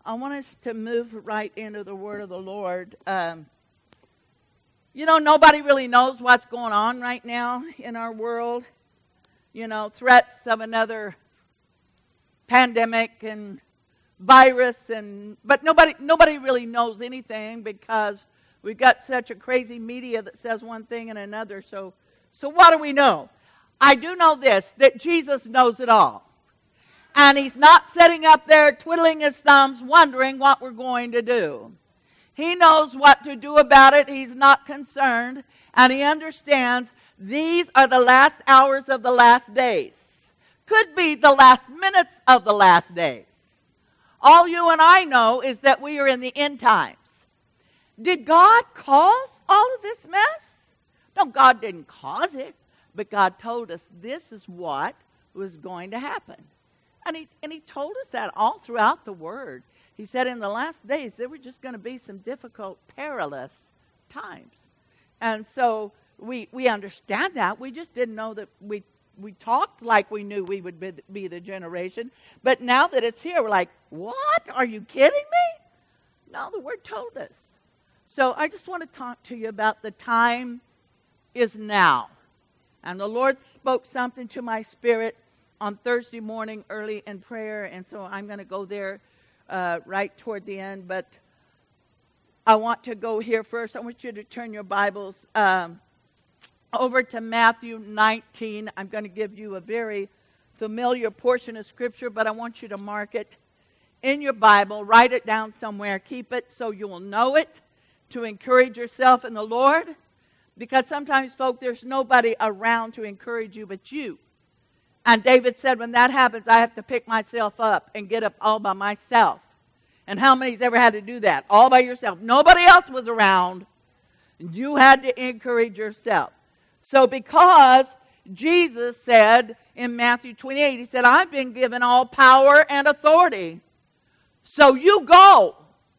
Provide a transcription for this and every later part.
I want us to move right into the word of the Lord. Nobody really knows what's going on right now in our world. Threats of another pandemic and virus, but nobody really knows anything because we've got such a crazy media that says one thing and another. So what do we know? I do know this, that Jesus knows it all. And he's not sitting up there twiddling his thumbs wondering what we're going to do. He knows what to do about it. He's not concerned. And he understands these are the last hours of the last days. Could be the last minutes of the last days. All you and I know is that we are in the end times. Did God cause all of this mess? No, God didn't cause it. But God told us this is what was going to happen. And he told us that all throughout the Word. He said in the last days there were just going to be some difficult, perilous times. And so we understand that. We just didn't know that we talked like we knew we would be the generation. But now that it's here, we're like, what? Are you kidding me? No, the Word told us. So I just want to talk to you about the time is now. And the Lord spoke something to my spirit on Thursday morning early in prayer, and so I'm going to go there right toward the end. But I want to go here first. I want you to turn your Bibles over to Matthew 19. I'm going to give you a very familiar portion of Scripture, but I want you to mark it in your Bible. Write it down somewhere. Keep it so you will know it, to encourage yourself in the Lord. Because sometimes, folk, there's nobody around to encourage you but you. And David said, when that happens, I have to pick myself up and get up all by myself. And how many's ever had to do that? All by yourself. Nobody else was around. You had to encourage yourself. So because Jesus said in Matthew 28, he said, I've been given all power and authority. So you go.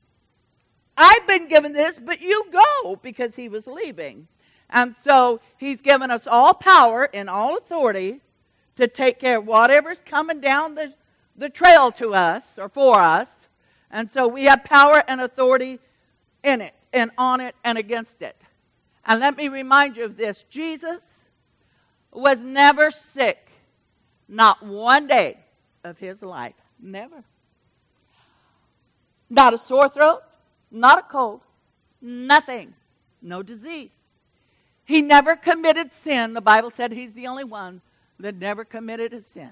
I've been given this, but you go, because he was leaving. And so he's given us all power and all authority to take care of whatever's coming down the trail to us or for us. And so we have power and authority in it and on it and against it. And let me remind you of this. Jesus was never sick. Not one day of his life. Never. Not a sore throat. Not a cold. Nothing. No disease. He never committed sin. The Bible said he's the only one that never committed a sin.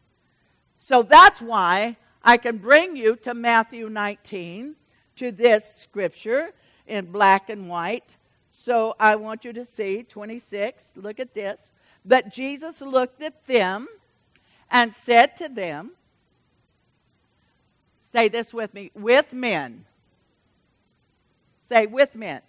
So that's why I can bring you to Matthew 19, to this scripture in black and white. So I want you to see 26. Look at this. But Jesus looked at them and said to them, say this with me, with men. Say, with men.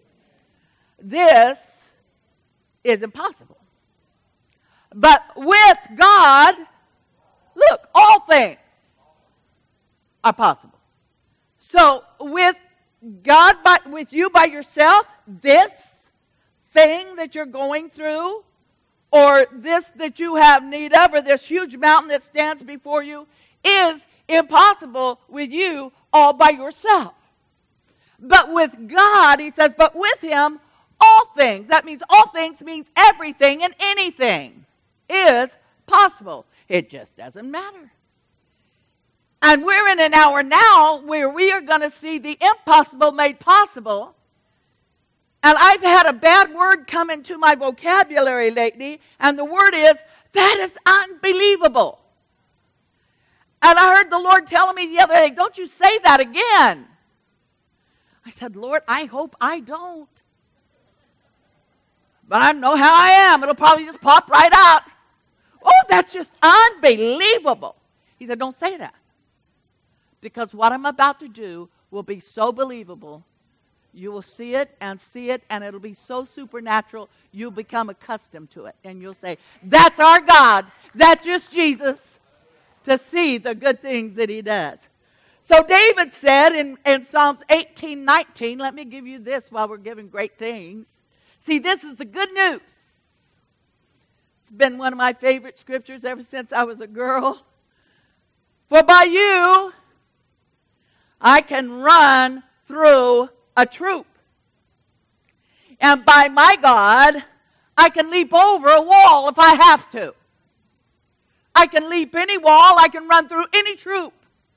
This is impossible. But with God, look, all things are possible. So with God, with you by yourself, this thing that you're going through, or this that you have need of, or this huge mountain that stands before you, is impossible with you all by yourself. But with God, he says, but with him, all things. That means all things means everything and anything is possible. It just doesn't matter. And we're in an hour now where we are going to see the impossible made possible. And I've had a bad word come into my vocabulary lately, and the word is, that is unbelievable. And I heard the Lord telling me the other day, don't you say that again. I said, Lord, I hope I don't. But I know how I am. It'll probably just pop right out. Oh, that's just unbelievable. He said, don't say that. Because what I'm about to do will be so believable. You will see it, and it'll be so supernatural, you'll become accustomed to it. And you'll say, that's our God. That's just Jesus, to see the good things that he does. So David said in Psalms 18:19, let me give you this while we're giving great things. See, this is the good news. It's been one of my favorite scriptures ever since I was a girl. For by you I can run through a troop. And by my God, I can leap over a wall if I have to. I can leap any wall. I can run through any troop.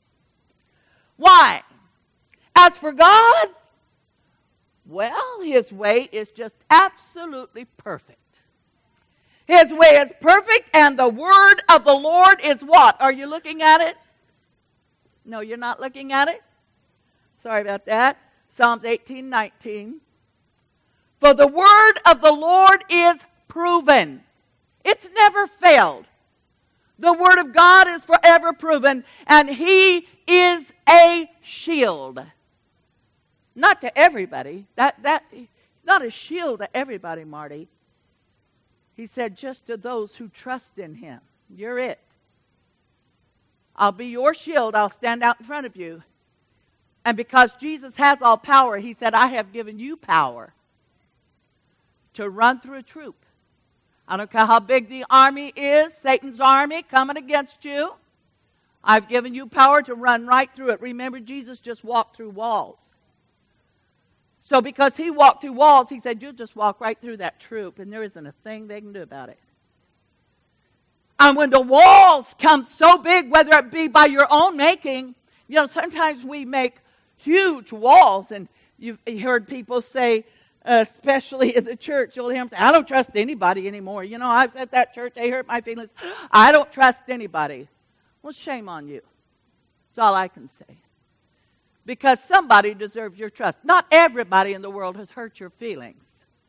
Why? As for God, well, His way is just absolutely perfect. His way is perfect, and the word of the Lord is what? Are you looking at it? No, you're not looking at it? Sorry about that. Psalms 18:19. For the word of the Lord is proven. It's never failed. The word of God is forever proven, and He is a shield. Not to everybody. Not a shield to everybody, Marty. He said just to those who trust in Him. You're it. I'll be your shield. I'll stand out in front of you. And because Jesus has all power, He said, I have given you power to run through a troop. I don't care how big the army is, Satan's army coming against you. I've given you power to run right through it. Remember, Jesus just walked through walls. So because He walked through walls, He said, you'll just walk right through that troop, and there isn't a thing they can do about it. And when the walls come so big, whether it be by your own making, sometimes we make huge walls, and you've heard people say, especially in the church, you'll hear them say, I don't trust anybody anymore. I was at that church, they hurt my feelings. I don't trust anybody. Well, shame on you. That's all I can say. Because somebody deserves your trust. Not everybody in the world has hurt your feelings.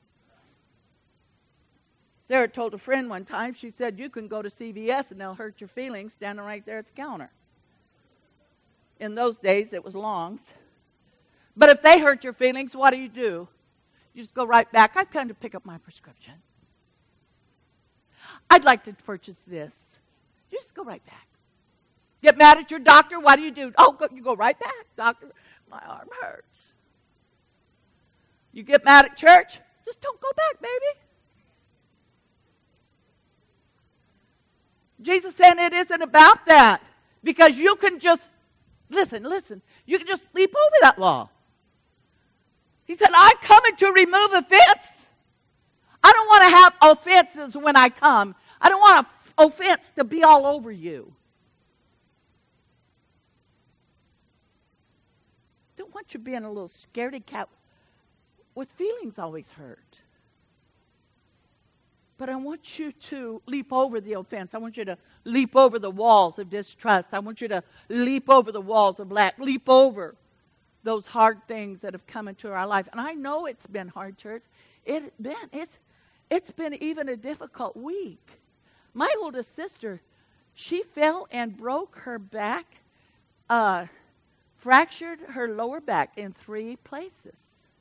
Sarah told a friend one time, she said, you can go to CVS and they'll hurt your feelings standing right there at the counter. In those days, it was Long's. But if they hurt your feelings, what do? You just go right back. I've come to pick up my prescription. I'd like to purchase this. You just go right back. Get mad at your doctor, what do? Oh, you go right back. Doctor, my arm hurts. You get mad at church, just don't go back, baby. Jesus said it isn't about that. Because you can just, listen, you can just leap over that wall. He said, I'm coming to remove offense. I don't want to have offenses when I come. I don't want offense to be all over you. Don't want you being a little scaredy cat with feelings always hurt. But I want you to leap over the offense. I want you to leap over the walls of distrust. I want you to leap over the walls of lack. Leap over those hard things that have come into our life. And I know it's been hard, church. It's been even a difficult week. My oldest sister, she fell and broke her back, fractured her lower back in 3 places.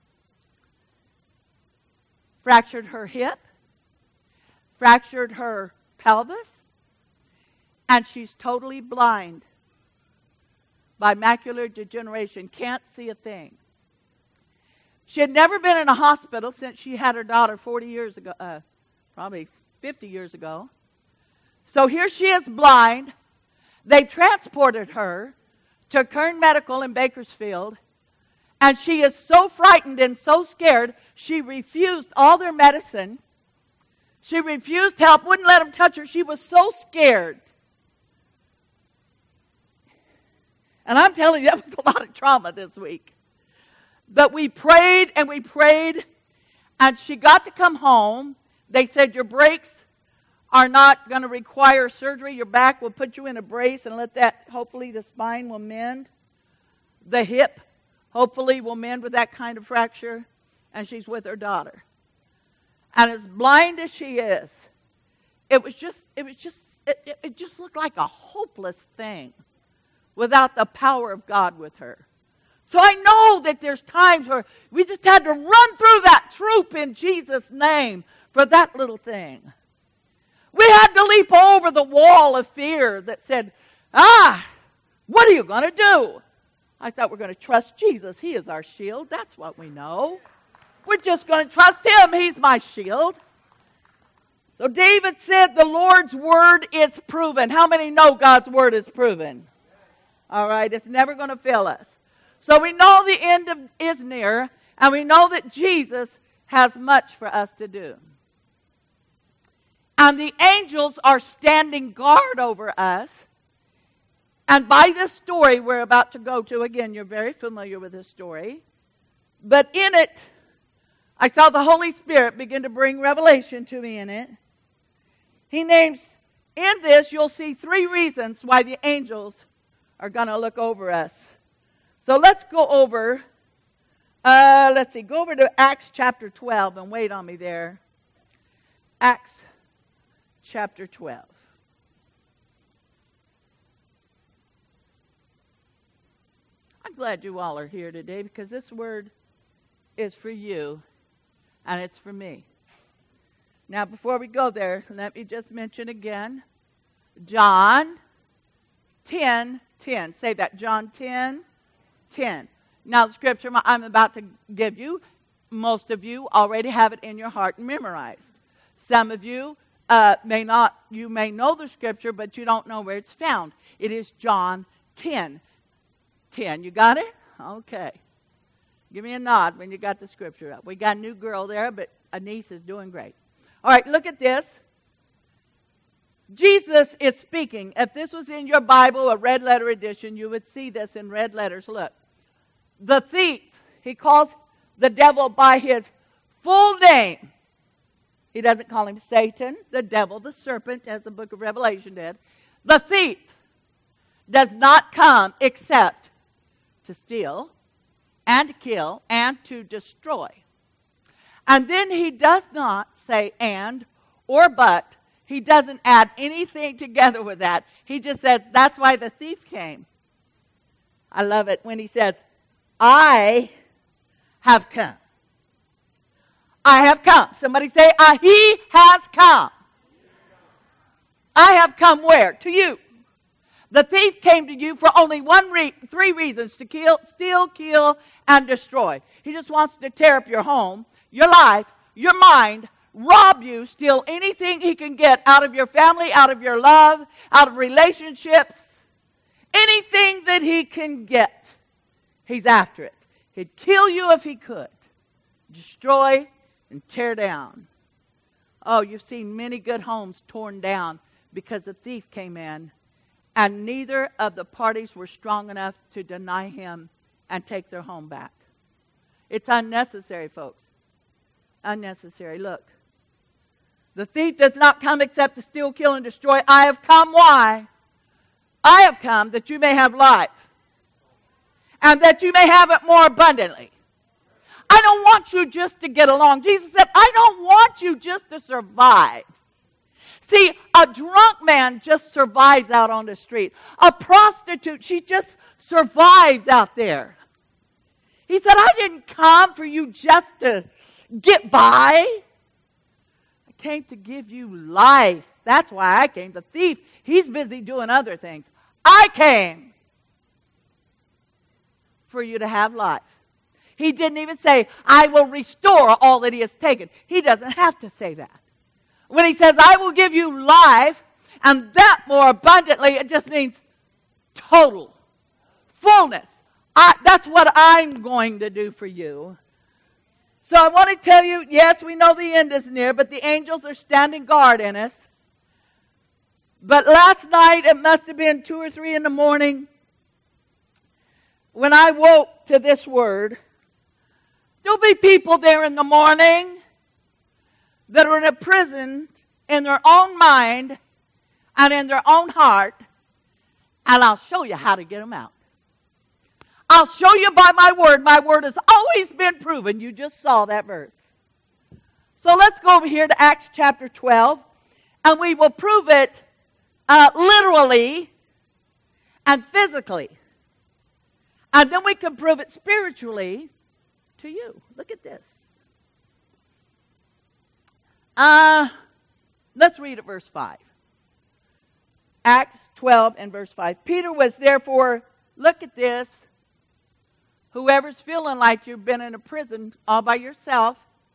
Fractured her hip, fractured her pelvis, and she's totally blind by macular degeneration, can't see a thing. She had never been in a hospital since she had her daughter 40 years ago, probably 50 years ago. So here she is blind. They transported her to Kern Medical in Bakersfield, and she is so frightened and so scared, she refused all their medicine. She refused help, wouldn't let them touch her. She was so scared. And I'm telling you, that was a lot of trauma this week. But we prayed and we prayed, and she got to come home. They said, your brakes are not going to require surgery. Your back will put you in a brace and let that, hopefully the spine will mend. The hip, hopefully, will mend with that kind of fracture. And she's with her daughter. And as blind as she is, it just looked like a hopeless thing without the power of God with her. So I know that there's times where we just had to run through that troop in Jesus' name for that little thing. We had to leap over the wall of fear that said, what are you going to do? I thought we're going to trust Jesus. He is our shield. That's what we know. We're just going to trust Him. He's my shield. So David said the Lord's word is proven. How many know God's word is proven? All right, it's never going to fail us. So we know the end is near, and we know that Jesus has much for us to do. And the angels are standing guard over us. And by this story we're about to go to, again, you're very familiar with this story. But in it, I saw the Holy Spirit begin to bring revelation to me in it. He names, in this, you'll see 3 reasons why the angels are going to look over us. So let's go over, go over to Acts chapter 12 and wait on me there. Acts chapter 12. I'm glad you all are here today because this word is for you and it's for me. Now, before we go there, let me just mention again, John 10:10. Say that, John 10:10. Now, the scripture I'm about to give you, most of you already have it in your heart and memorized. Some of you may know the scripture, but you don't know where it's found. It is John 10:10. You got it? Okay. Give me a nod when you got the scripture up. We got a new girl there, but a niece is doing great. All right, look at this. Jesus is speaking. If this was in your Bible, a red letter edition, you would see this in red letters. Look. The thief, he calls the devil by his full name. He doesn't call him Satan, the devil, the serpent, as the book of Revelation did. The thief does not come except to steal and to kill and to destroy. And then he does not say and or but. He doesn't add anything together with that. He just says, that's why the thief came. I love it when he says, I have come. I have come. Somebody say, he has come. I have come where? To you. The thief came to you for only 3 reasons: to kill, steal, kill, and destroy. He just wants to tear up your home, your life, your mind, rob you, steal anything he can get out of your family, out of your love, out of relationships. Anything that he can get, he's after it. He'd kill you if he could. Destroy and tear down. Oh, you've seen many good homes torn down because a thief came in and neither of the parties were strong enough to deny him and take their home back. It's unnecessary, folks. Unnecessary. Look. The thief does not come except to steal, kill, and destroy. I have come, why? I have come that you may have life. And that you may have it more abundantly. I don't want you just to get along. Jesus said, I don't want you just to survive. See, a drunk man just survives out on the street. A prostitute, she just survives out there. He said, I didn't come for you just to get by. I came to give you life. That's why I came. The thief, he's busy doing other things. I came for you to have life. He didn't even say, I will restore all that he has taken. He doesn't have to say that. When he says, I will give you life, and that more abundantly, it just means total, fullness. That's what I'm going to do for you. So I want to tell you, yes, we know the end is near, but the angels are standing guard in us. But last night, it must have been 2 or 3 in the morning, when I woke to this word. There'll be people there in the morning that are in a prison in their own mind and in their own heart, and I'll show you how to get them out. I'll show you by my word. My word has always been proven. You just saw that verse. So let's go over here to Acts chapter 12, and we will prove it literally and physically. And then we can prove it spiritually to you. Look at this. Let's read at verse 5. Acts 12 and verse 5. Peter was therefore, look at this. Whoever's feeling like you've been in a prison all by yourself.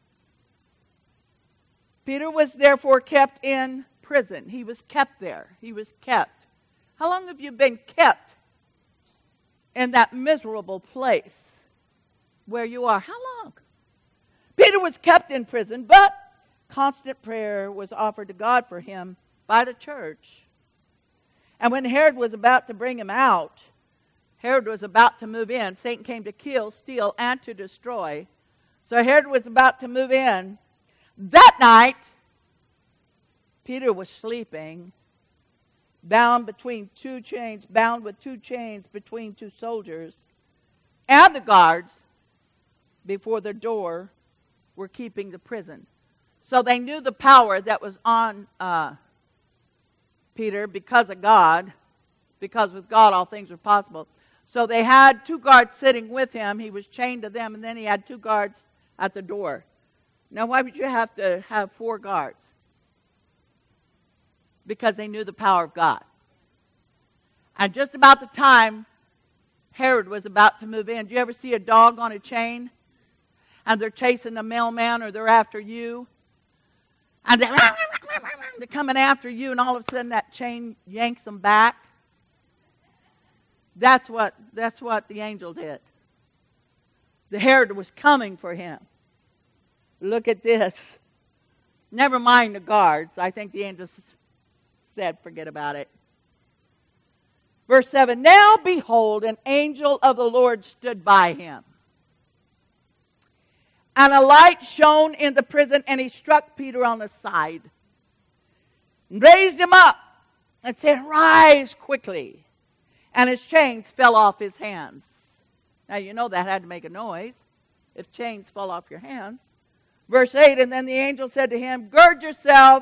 Peter was therefore kept in prison. He was kept there. He was kept. How long have you been kept in that miserable place where you are. How long? Peter was kept in prison, but constant prayer was offered to God for him by the church. And when Herod was about to bring him out, Herod was about to move in. Satan came to kill, steal, and to destroy. So Herod was about to move in. That night, Peter was sleeping, bound with 2 chains between 2 soldiers, and the guards before the door were keeping the prison. So they knew the power that was on Peter because of God, because with God all things are possible. So they had 2 guards sitting with him. He was chained to them, and then he had 2 guards at the door. Now, why would you have to have 4 guards? Because they knew the power of God. And just about the time Herod was about to move in, do you ever see a dog on a chain? And they're chasing the mailman, or they're after you? And they're coming after you, and all of a sudden that chain yanks them back. That's what the angel did. The Herod was coming for him. Look at this. Never mind the guards. I think the angel said, forget about it. Verse 7, now behold, an angel of the Lord stood by him. And a light shone in the prison, and he struck Peter on the side, and raised him up, and said, rise quickly. And his chains fell off his hands. Now you know that had to make a noise if chains fall off your hands. Verse 8, and then the angel said to him, gird yourself,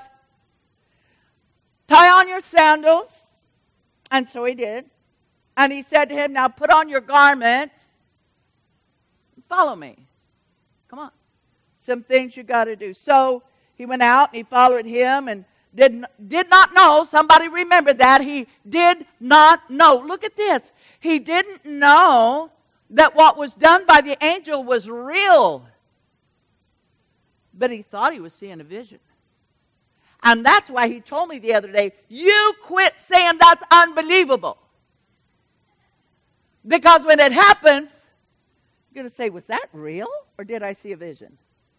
tie on your sandals. And so he did. And he said to him, now put on your garment and follow me. Come on. Some things you got to do. So he went out and he followed him and did not know. Somebody remember that. He did not know. Look at this. He didn't know that what was done by the angel was real. But he thought he was seeing a vision. And that's why he told me the other day, you quit saying that's unbelievable. Because when it happens, you're going to say, was that real? Or did I see a vision?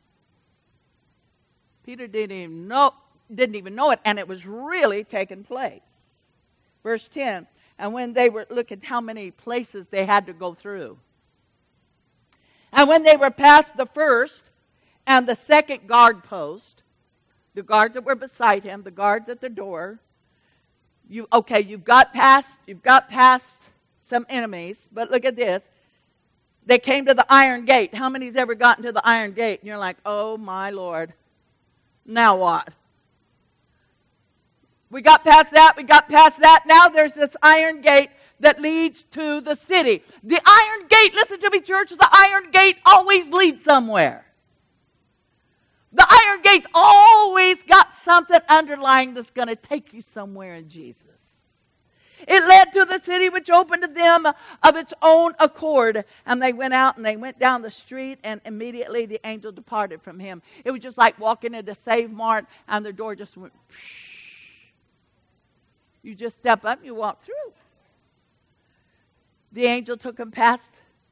Peter didn't even know it, and it was really taking place. Verse 10, and when they were, look at how many places they had to go through. And when they were past the first and the second guard post, the guards that were beside him, the guards at the door, you've got past some enemies, but look at this. They came to the iron gate. How many's ever gotten to the iron gate? And you're like, oh my Lord, now what? We got past that. Now there's this iron gate that leads to the city. The iron gate, listen to me, church, the iron gate always leads somewhere. The iron gate's always got something underlying that's going to take you somewhere in Jesus. It led to the city, which opened to them of its own accord. And they went out and they went down the street, and immediately the angel departed from him. It was just like walking into Save Mart and the door just went, psh. You just step up and you walk through. The angel took him past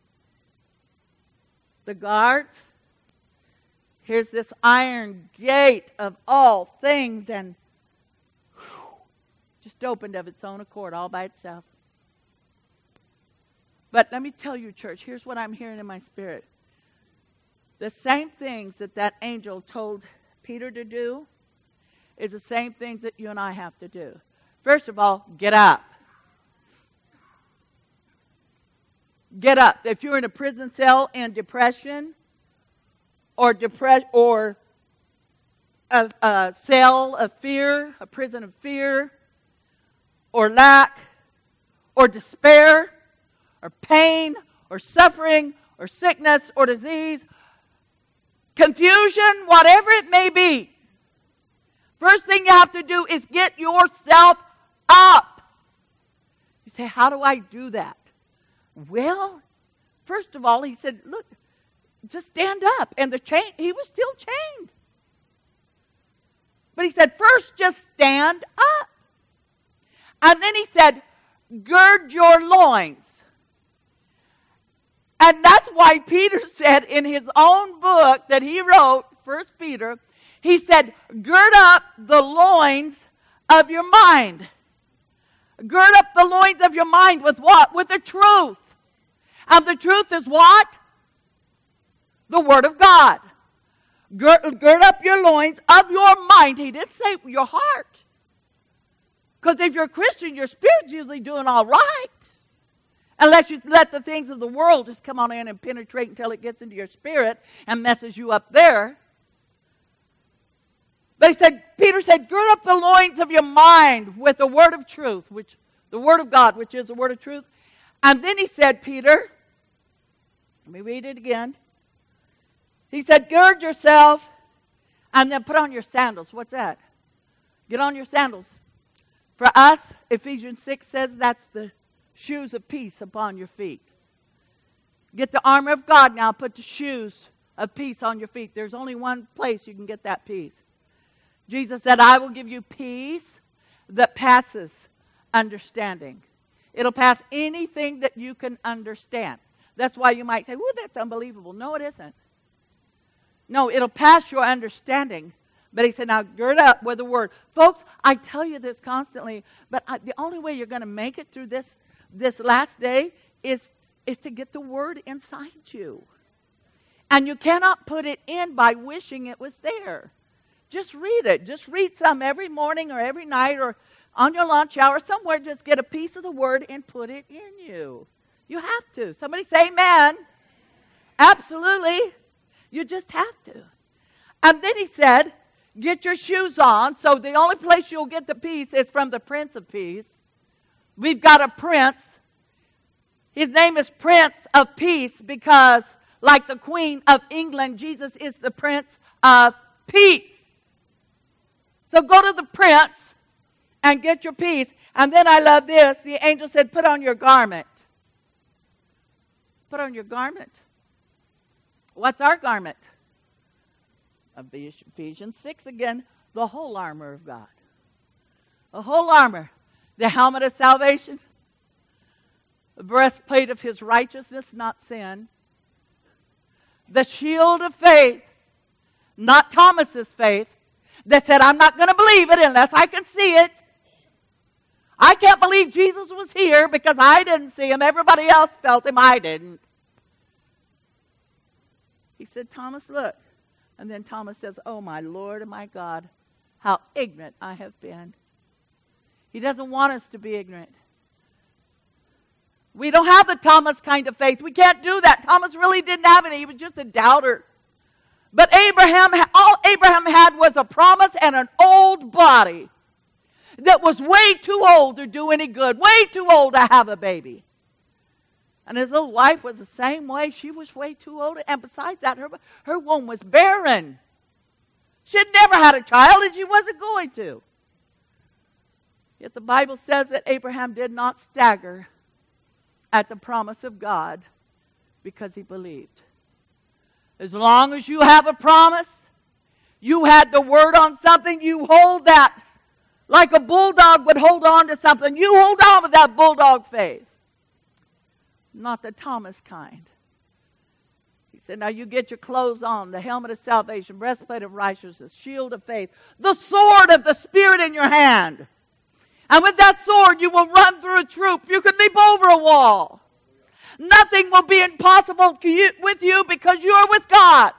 the guards. Here's this iron gate of all things, and just opened of its own accord all by itself. But let me tell you, church, here's what I'm hearing in my spirit. The same things that angel told Peter to do is the same things that you and I have to do. First of all, get up. Get up. If you're in a prison cell in depression, or a cell of fear, a prison of fear, or lack, or despair, or pain, or suffering, or sickness, or disease, confusion, whatever it may be, first thing you have to do is get yourself up. You say, how do I do that? Well, first of all, he said, look, just stand up. And he was still chained. But he said, first, just stand up. And then he said, gird your loins. And that's why Peter said in his own book that he wrote, 1 Peter, he said, gird up the loins of your mind. Gird up the loins of your mind with what? With the truth. And the truth is what? The Word of God. Gird up your loins of your mind. He didn't say your heart. Because if you're a Christian, your spirit's usually doing all right. Unless you let the things of the world just come on in and penetrate until it gets into your spirit and messes you up there. But Peter said, gird up the loins of your mind with the word of truth, which the word of God, which is the word of truth. And then he said, Peter, let me read it again. He said, gird yourself and then put on your sandals. What's that? Get on your sandals. For us, Ephesians 6 says that's the shoes of peace upon your feet. Get the armor of God now, put the shoes of peace on your feet. There's only one place you can get that peace. Jesus said, I will give you peace that passes understanding. It'll pass anything that you can understand. That's why you might say, "Ooh, that's unbelievable." No, it isn't. No, it'll pass your understanding. But he said, now gird up with the word. Folks, I tell you this constantly, but the only way you're going to make it through this last day is to get the word inside you. And you cannot put it in by wishing it was there. Just read it. Just read some every morning or every night or on your lunch hour, somewhere. Just get a piece of the word and put it in you. You have to. Somebody say amen. Absolutely. You just have to. And then he said, get your shoes on. So the only place you'll get the peace is from the Prince of Peace. We've got a prince. His name is Prince of Peace because, like the Queen of England, Jesus is the Prince of Peace. So go to the prince and get your peace. And then I love this. The angel said, put on your garment. Put on your garment. What's our garment? Ephesians 6 again. The whole armor of God. The whole armor. The helmet of salvation. The breastplate of his righteousness, not sin. The shield of faith. Not Thomas's faith. That said, I'm not going to believe it unless I can see it. I can't believe Jesus was here because I didn't see him. Everybody else felt him. I didn't. He said, Thomas, look. And then Thomas says, oh, my Lord and my God, how ignorant I have been. He doesn't want us to be ignorant. We don't have the Thomas kind of faith. We can't do that. Thomas really didn't have any. He was just a doubter. But all Abraham had was a promise and an old body that was way too old to do any good, way too old to have a baby. And his little wife was the same way. She was way too old. And besides that, her womb was barren. She had never had a child, and she wasn't going to. Yet the Bible says that Abraham did not stagger at the promise of God because he believed. As long as you have a promise, you had the word on something, you hold that like a bulldog would hold on to something. You hold on with that bulldog faith. Not the Thomas kind. He said, now you get your clothes on, the helmet of salvation, breastplate of righteousness, shield of faith, the sword of the Spirit in your hand. And with that sword, you will run through a troop. You can leap over a wall. Nothing will be impossible with you because you are with God.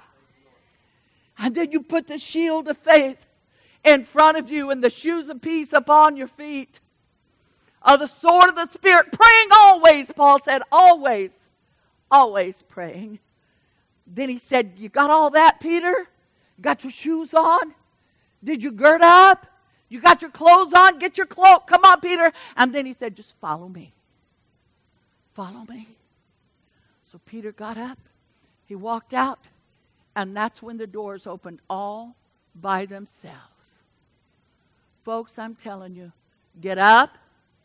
And then you put the shield of faith in front of you and the shoes of peace upon your feet. The sword of the Spirit, praying always, Paul said, always praying. Then he said, you got all that, Peter? You got your shoes on? Did you gird up? You got your clothes on? Get your cloak. Come on, Peter. And then he said, just follow me. Follow me. So Peter got up. He walked out. And that's when the doors opened all by themselves. Folks, I'm telling you, get up.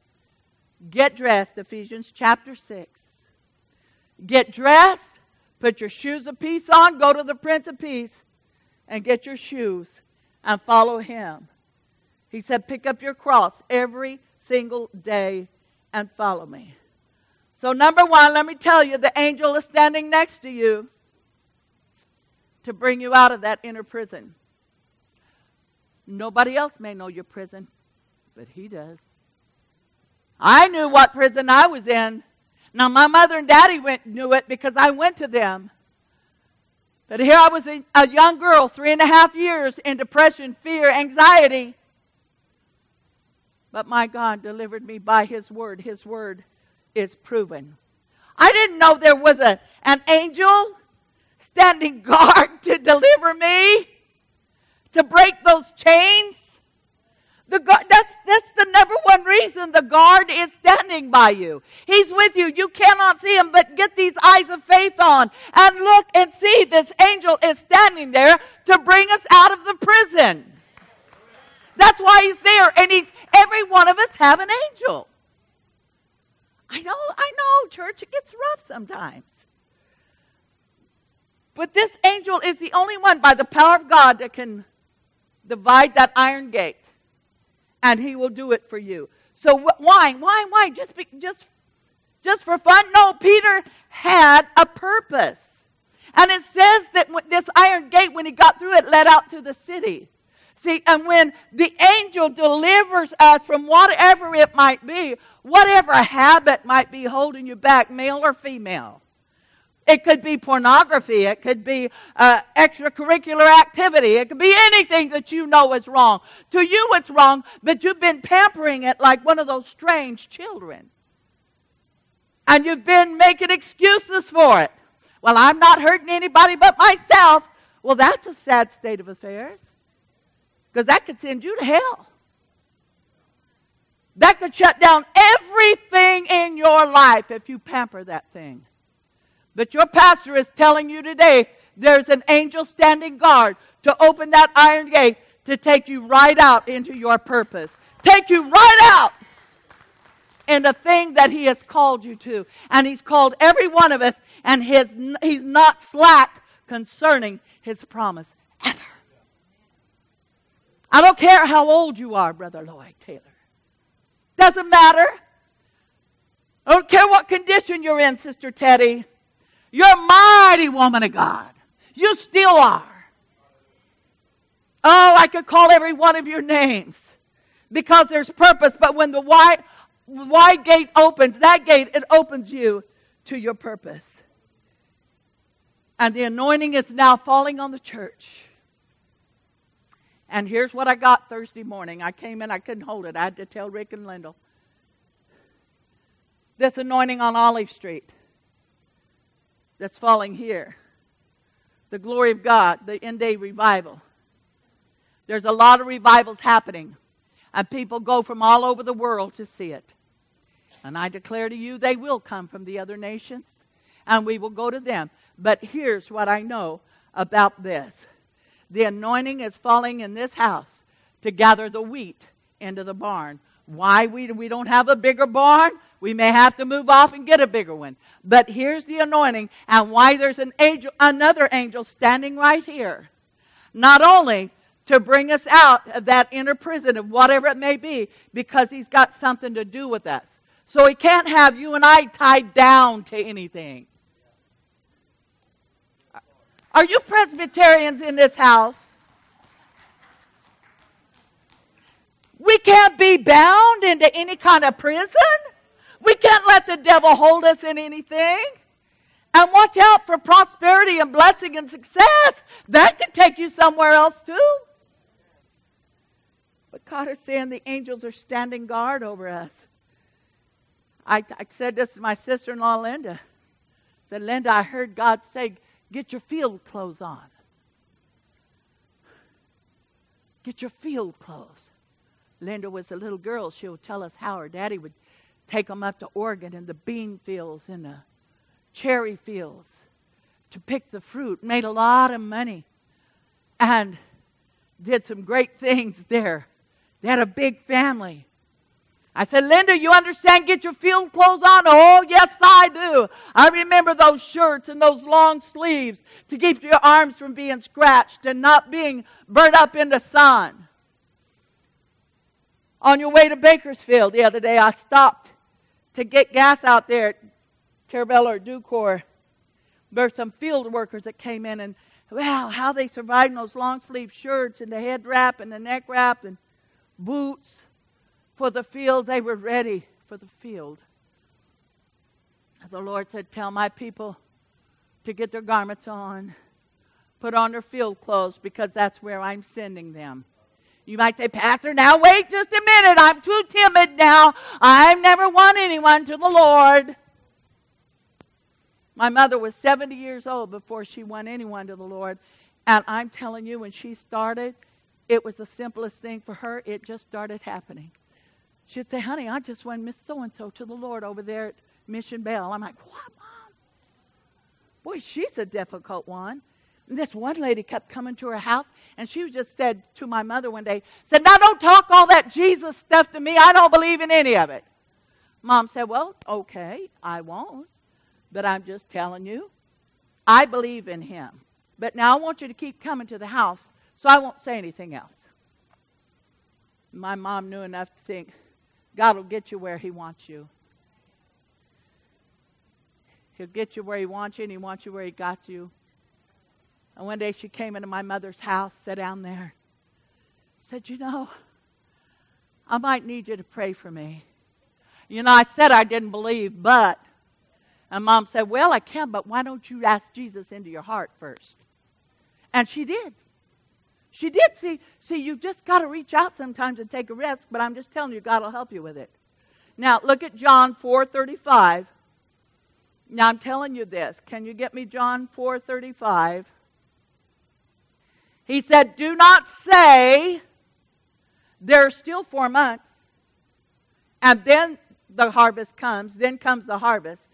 Get dressed, Ephesians chapter 6. Get dressed, put your shoes of peace on, go to the Prince of Peace, and get your shoes and follow him. He said, pick up your cross every single day and follow me. So number one, let me tell you, the angel is standing next to you to bring you out of that inner prison. Nobody else may know your prison, but he does. I knew what prison I was in. Now, my mother and daddy knew it because I went to them. But here I was a young girl, 3.5 years in depression, fear, anxiety. But my God delivered me by His word. His word is proven. I didn't know there was an angel standing guard to deliver me, to break those chains. That's the number one reason the guard is standing by you. He's with you. You cannot see him, but get these eyes of faith on and look and see this angel is standing there to bring us out of the prison. That's why he's there, and every one of us have an angel. I know, church, it gets rough sometimes. But this angel is the only one by the power of God that can divide that iron gate. And he will do it for you. So why? Just for fun? No, Peter had a purpose. And it says that this iron gate, when he got through it, led out to the city. See, and when the angel delivers us from whatever it might be, whatever habit might be holding you back, male or female. It could be pornography. It could be extracurricular activity. It could be anything that you know is wrong. To you it's wrong, but you've been pampering it like one of those strange children. And you've been making excuses for it. Well, I'm not hurting anybody but myself. Well, that's a sad state of affairs. Because that could send you to hell. That could shut down everything in your life if you pamper that thing. But your pastor is telling you today, there's an angel standing guard to open that iron gate to take you right out into your purpose. Take you right out in the thing that He has called you to. And He's called every one of us, and He's not slack concerning His promise, ever. I don't care how old you are, Brother Lloyd Taylor. Doesn't matter. I don't care what condition you're in, Sister Teddy. You're a mighty woman of God. You still are. Oh, I could call every one of your names because there's purpose. But when the wide gate opens, that gate, it opens you to your purpose. And the anointing is now falling on the church. And here's what I got Thursday morning. I came in, I couldn't hold it. I had to tell Rick and Lyndall. This anointing on Olive Street that's falling here. The glory of God, the end-day revival. There's a lot of revivals happening. And people go from all over the world to see it. And I declare to you, they will come from the other nations. And we will go to them. But here's what I know about this. The anointing is falling in this house to gather the wheat into the barn. Why we don't have a bigger barn? We may have to move off and get a bigger one. But here's the anointing, and why there's another angel standing right here. Not only to bring us out of that inner prison of whatever it may be, because he's got something to do with us. So he can't have you and I tied down to anything. Are you Presbyterians in this house? We can't be bound into any kind of prison. We can't let the devil hold us in anything. And watch out for prosperity and blessing and success. That can take you somewhere else too. But God is saying the angels are standing guard over us. I said this to my sister-in-law, Linda. I said, Linda, I heard God say, get your field clothes on. Get your field clothes. Linda was a little girl. She'll tell us how her daddy would take them up to Oregon in the bean fields and the cherry fields to pick the fruit. Made a lot of money and did some great things there. They had a big family. I said, Linda, you understand, get your field clothes on? Oh, yes, I do. I remember those shirts and those long sleeves to keep your arms from being scratched and not being burnt up in the sun. On your way to Bakersfield the other day, I stopped to get gas out there Carabel or Ducor, there were some field workers that came in, and wow, how they survived in those long sleeve shirts and the head wrap and the neck wrap and boots for the field. They were ready for the field. The Lord said, tell my people to get their garments on, put on their field clothes, because that's where I'm sending them. You might say, Pastor, now wait just a minute. I'm too timid now. I've never won anyone to the Lord. My mother was 70 years old before she won anyone to the Lord. And I'm telling you, when she started, it was the simplest thing for her. It just started happening. She'd say, honey, I just won Miss So-and-so to the Lord over there at Mission Bell. I'm like, what, Mom? Boy, she's a difficult one. And this one lady kept coming to her house, and she just said to my mother one day, said, now don't talk all that Jesus stuff to me. I don't believe in any of it. Mom said, well, okay, I won't. But I'm just telling you, I believe in him. But now I want you to keep coming to the house, so I won't say anything else. My mom knew enough to think, God will get you where he wants you. He'll get you where he wants you, and he wants you where he got you. And one day she came into my mother's house, sat down there, said, you know, I might need you to pray for me. You know, I said I didn't believe, but. And Mom said, well, I can, but why don't you ask Jesus into your heart first? And she did. She did. See, you've just got to reach out sometimes and take a risk, but I'm just telling you, God will help you with it. Now, look at John 4:35. Now, I'm telling you this. Can you get me John 4:35? He said, do not say, there are still 4 months, and then the harvest comes, then comes the harvest.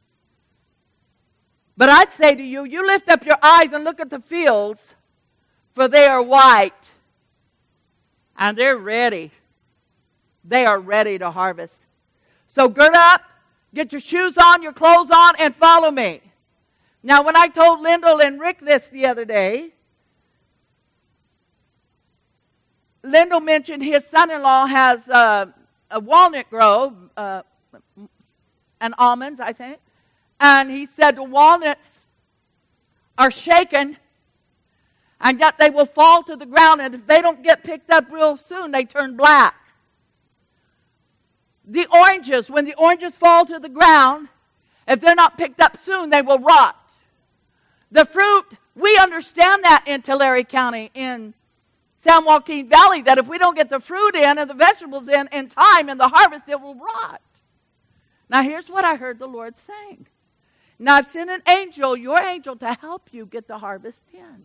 But I say to you, you lift up your eyes and look at the fields, for they are white, and they're ready. They are ready to harvest. So gird up, get your shoes on, your clothes on, and follow me. Now, when I told Lyndall and Rick this the other day, Lyndall mentioned his son-in-law has a walnut grove and almonds, I think. And he said the walnuts are shaken, and yet they will fall to the ground. And if they don't get picked up real soon, they turn black. The oranges, when the oranges fall to the ground, if they're not picked up soon, they will rot. The fruit, we understand that in Tulare County, in San Joaquin Valley, that if we don't get the fruit in and the vegetables in time in the harvest, it will rot. Now, here's what I heard the Lord saying. Now, I've sent an angel, your angel, to help you get the harvest in.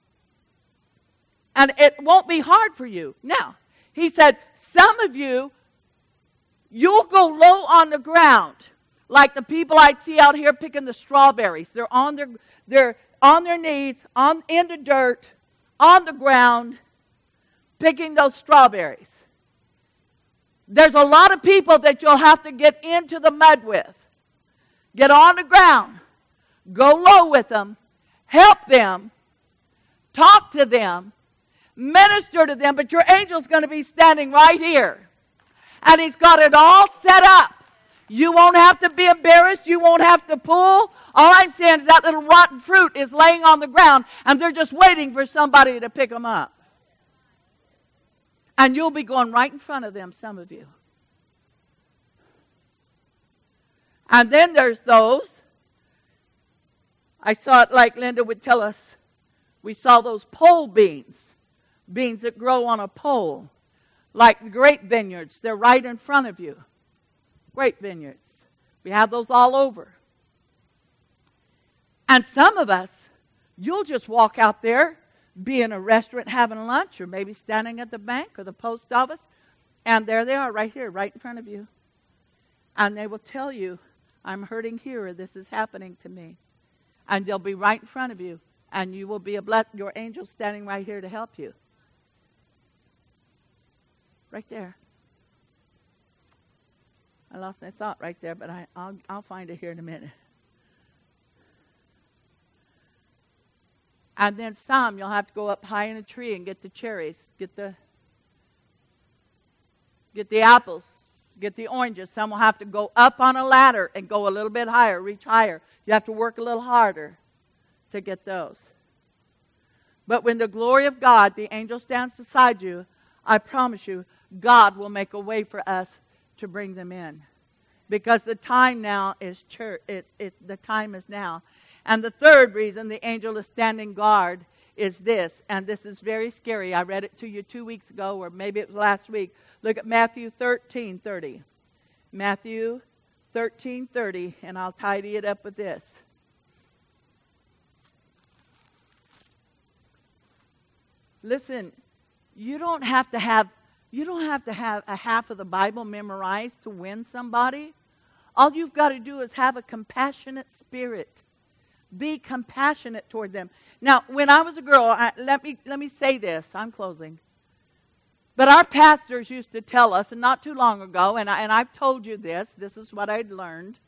And it won't be hard for you. Now, he said, some of you, you'll go low on the ground, like the people I'd see out here picking the strawberries. They're on their knees, in the dirt, on the ground, picking those strawberries. There's a lot of people that you'll have to get into the mud with. Get on the ground. Go low with them. Help them. Talk to them. Minister to them. But your angel's going to be standing right here. And he's got it all set up. You won't have to be embarrassed. You won't have to pull. All I'm saying is that little rotten fruit is laying on the ground, and they're just waiting for somebody to pick them up. And you'll be going right in front of them, some of you. And then there's those, I saw it like Linda would tell us, we saw those pole beans that grow on a pole, like the grape vineyards. They're right in front of you. Grape vineyards. We have those all over. And some of us, you'll just walk out there, be in a restaurant having lunch, or maybe standing at the bank or the post office, and there they are right here, right in front of you. And they will tell you, I'm hurting here, or this is happening to me. And they'll be right in front of you, and you will be your angel standing right here to help you. Right there. I lost my thought right there, but I'll find it here in a minute. And then some, you'll have to go up high in a tree and get the cherries, get the apples, to get the oranges. Some will have to go up on a ladder and go a little bit higher, reach higher. You have to work a little harder to get those. But when the glory of God, the angel stands beside you, I promise you, God will make a way for us to bring them in. Because the time now is the time is now. And the third reason the angel is standing guard is this, and this is very scary. I read it to you 2 weeks ago, or maybe it was last week. Look at Matthew 13:30. Matthew 13:30, and I'll tidy it up with this. Listen, you don't have to have a half of the Bible memorized to win somebody. All you've got to do is have a compassionate spirit. Be compassionate toward them. Now, when I was a girl, let me say this. I'm closing. But our pastors used to tell us, and not too long ago, and I've told you this. This is what I'd learned.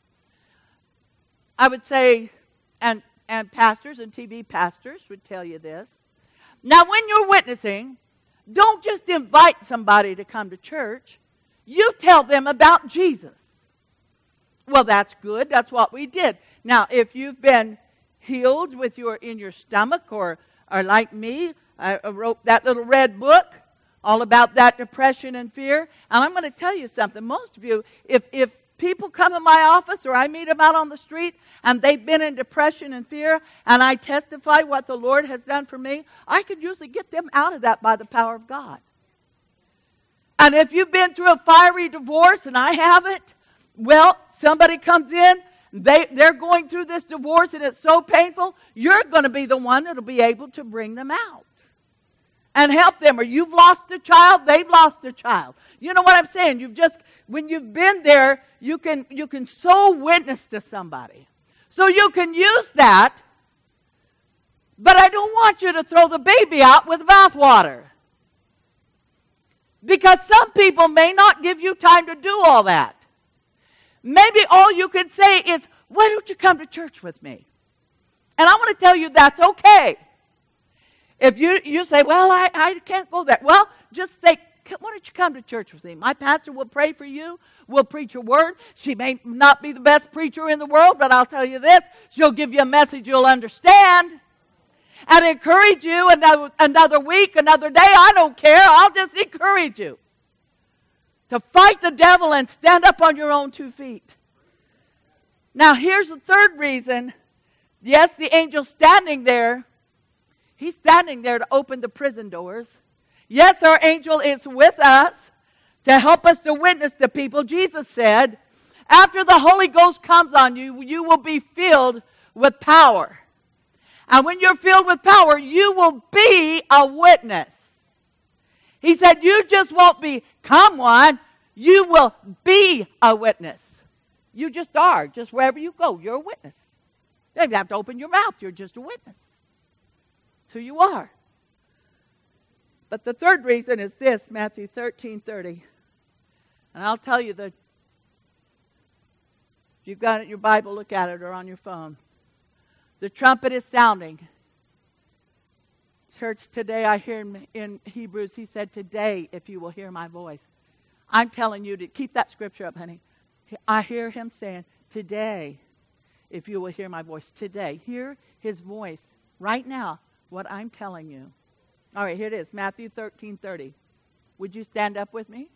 I would say, and pastors and TV pastors would tell you this. Now, when you're witnessing, don't just invite somebody to come to church. You tell them about Jesus. Well, that's good. That's what we did. Now, if you've been healed in your stomach, or like me, I wrote that little red book all about that depression and fear. And I'm going to tell you something. Most of you, if people come in my office or I meet them out on the street and they've been in depression and fear, and I testify what the Lord has done for me, I could usually get them out of that by the power of God. And if you've been through a fiery divorce and I haven't, well, somebody comes in, they're going through this divorce and it's so painful, you're going to be the one that'll be able to bring them out and help them. Or you've lost a child, they've lost a child. You know what I'm saying? When you've been there, you can so witness to somebody. So you can use that, but I don't want you to throw the baby out with bathwater. Because some people may not give you time to do all that. Maybe all you can say is, why don't you come to church with me? And I want to tell you that's okay. If you say, well, I can't go there. Well, just say, why don't you come to church with me? My pastor will pray for you. We'll preach a word. She may not be the best preacher in the world, but I'll tell you this. She'll give you a message you'll understand and encourage you another week, another day. I don't care. I'll just encourage you to fight the devil and stand up on your own 2 feet. Now, here's the third reason. Yes, the angel's standing there. He's standing there to open the prison doors. Yes, our angel is with us to help us to witness to people. Jesus said, after the Holy Ghost comes on you, you will be filled with power. And when you're filled with power, you will be a witness. He said, you just won't become one, you will be a witness. You just are. Just wherever you go, you're a witness. You don't even have to open your mouth, you're just a witness. That's who you are. But the third reason is this, Matthew 13:30. And I'll tell you that if you've got it in your Bible, look at it, or on your phone. The trumpet is sounding. Church, today I hear in Hebrews, he said, today, if you will hear my voice. I'm telling you to keep that scripture up, honey. I hear him saying, today, if you will hear my voice. Today, hear his voice right now, what I'm telling you. All right, here it is, Matthew 13:30. Would you stand up with me?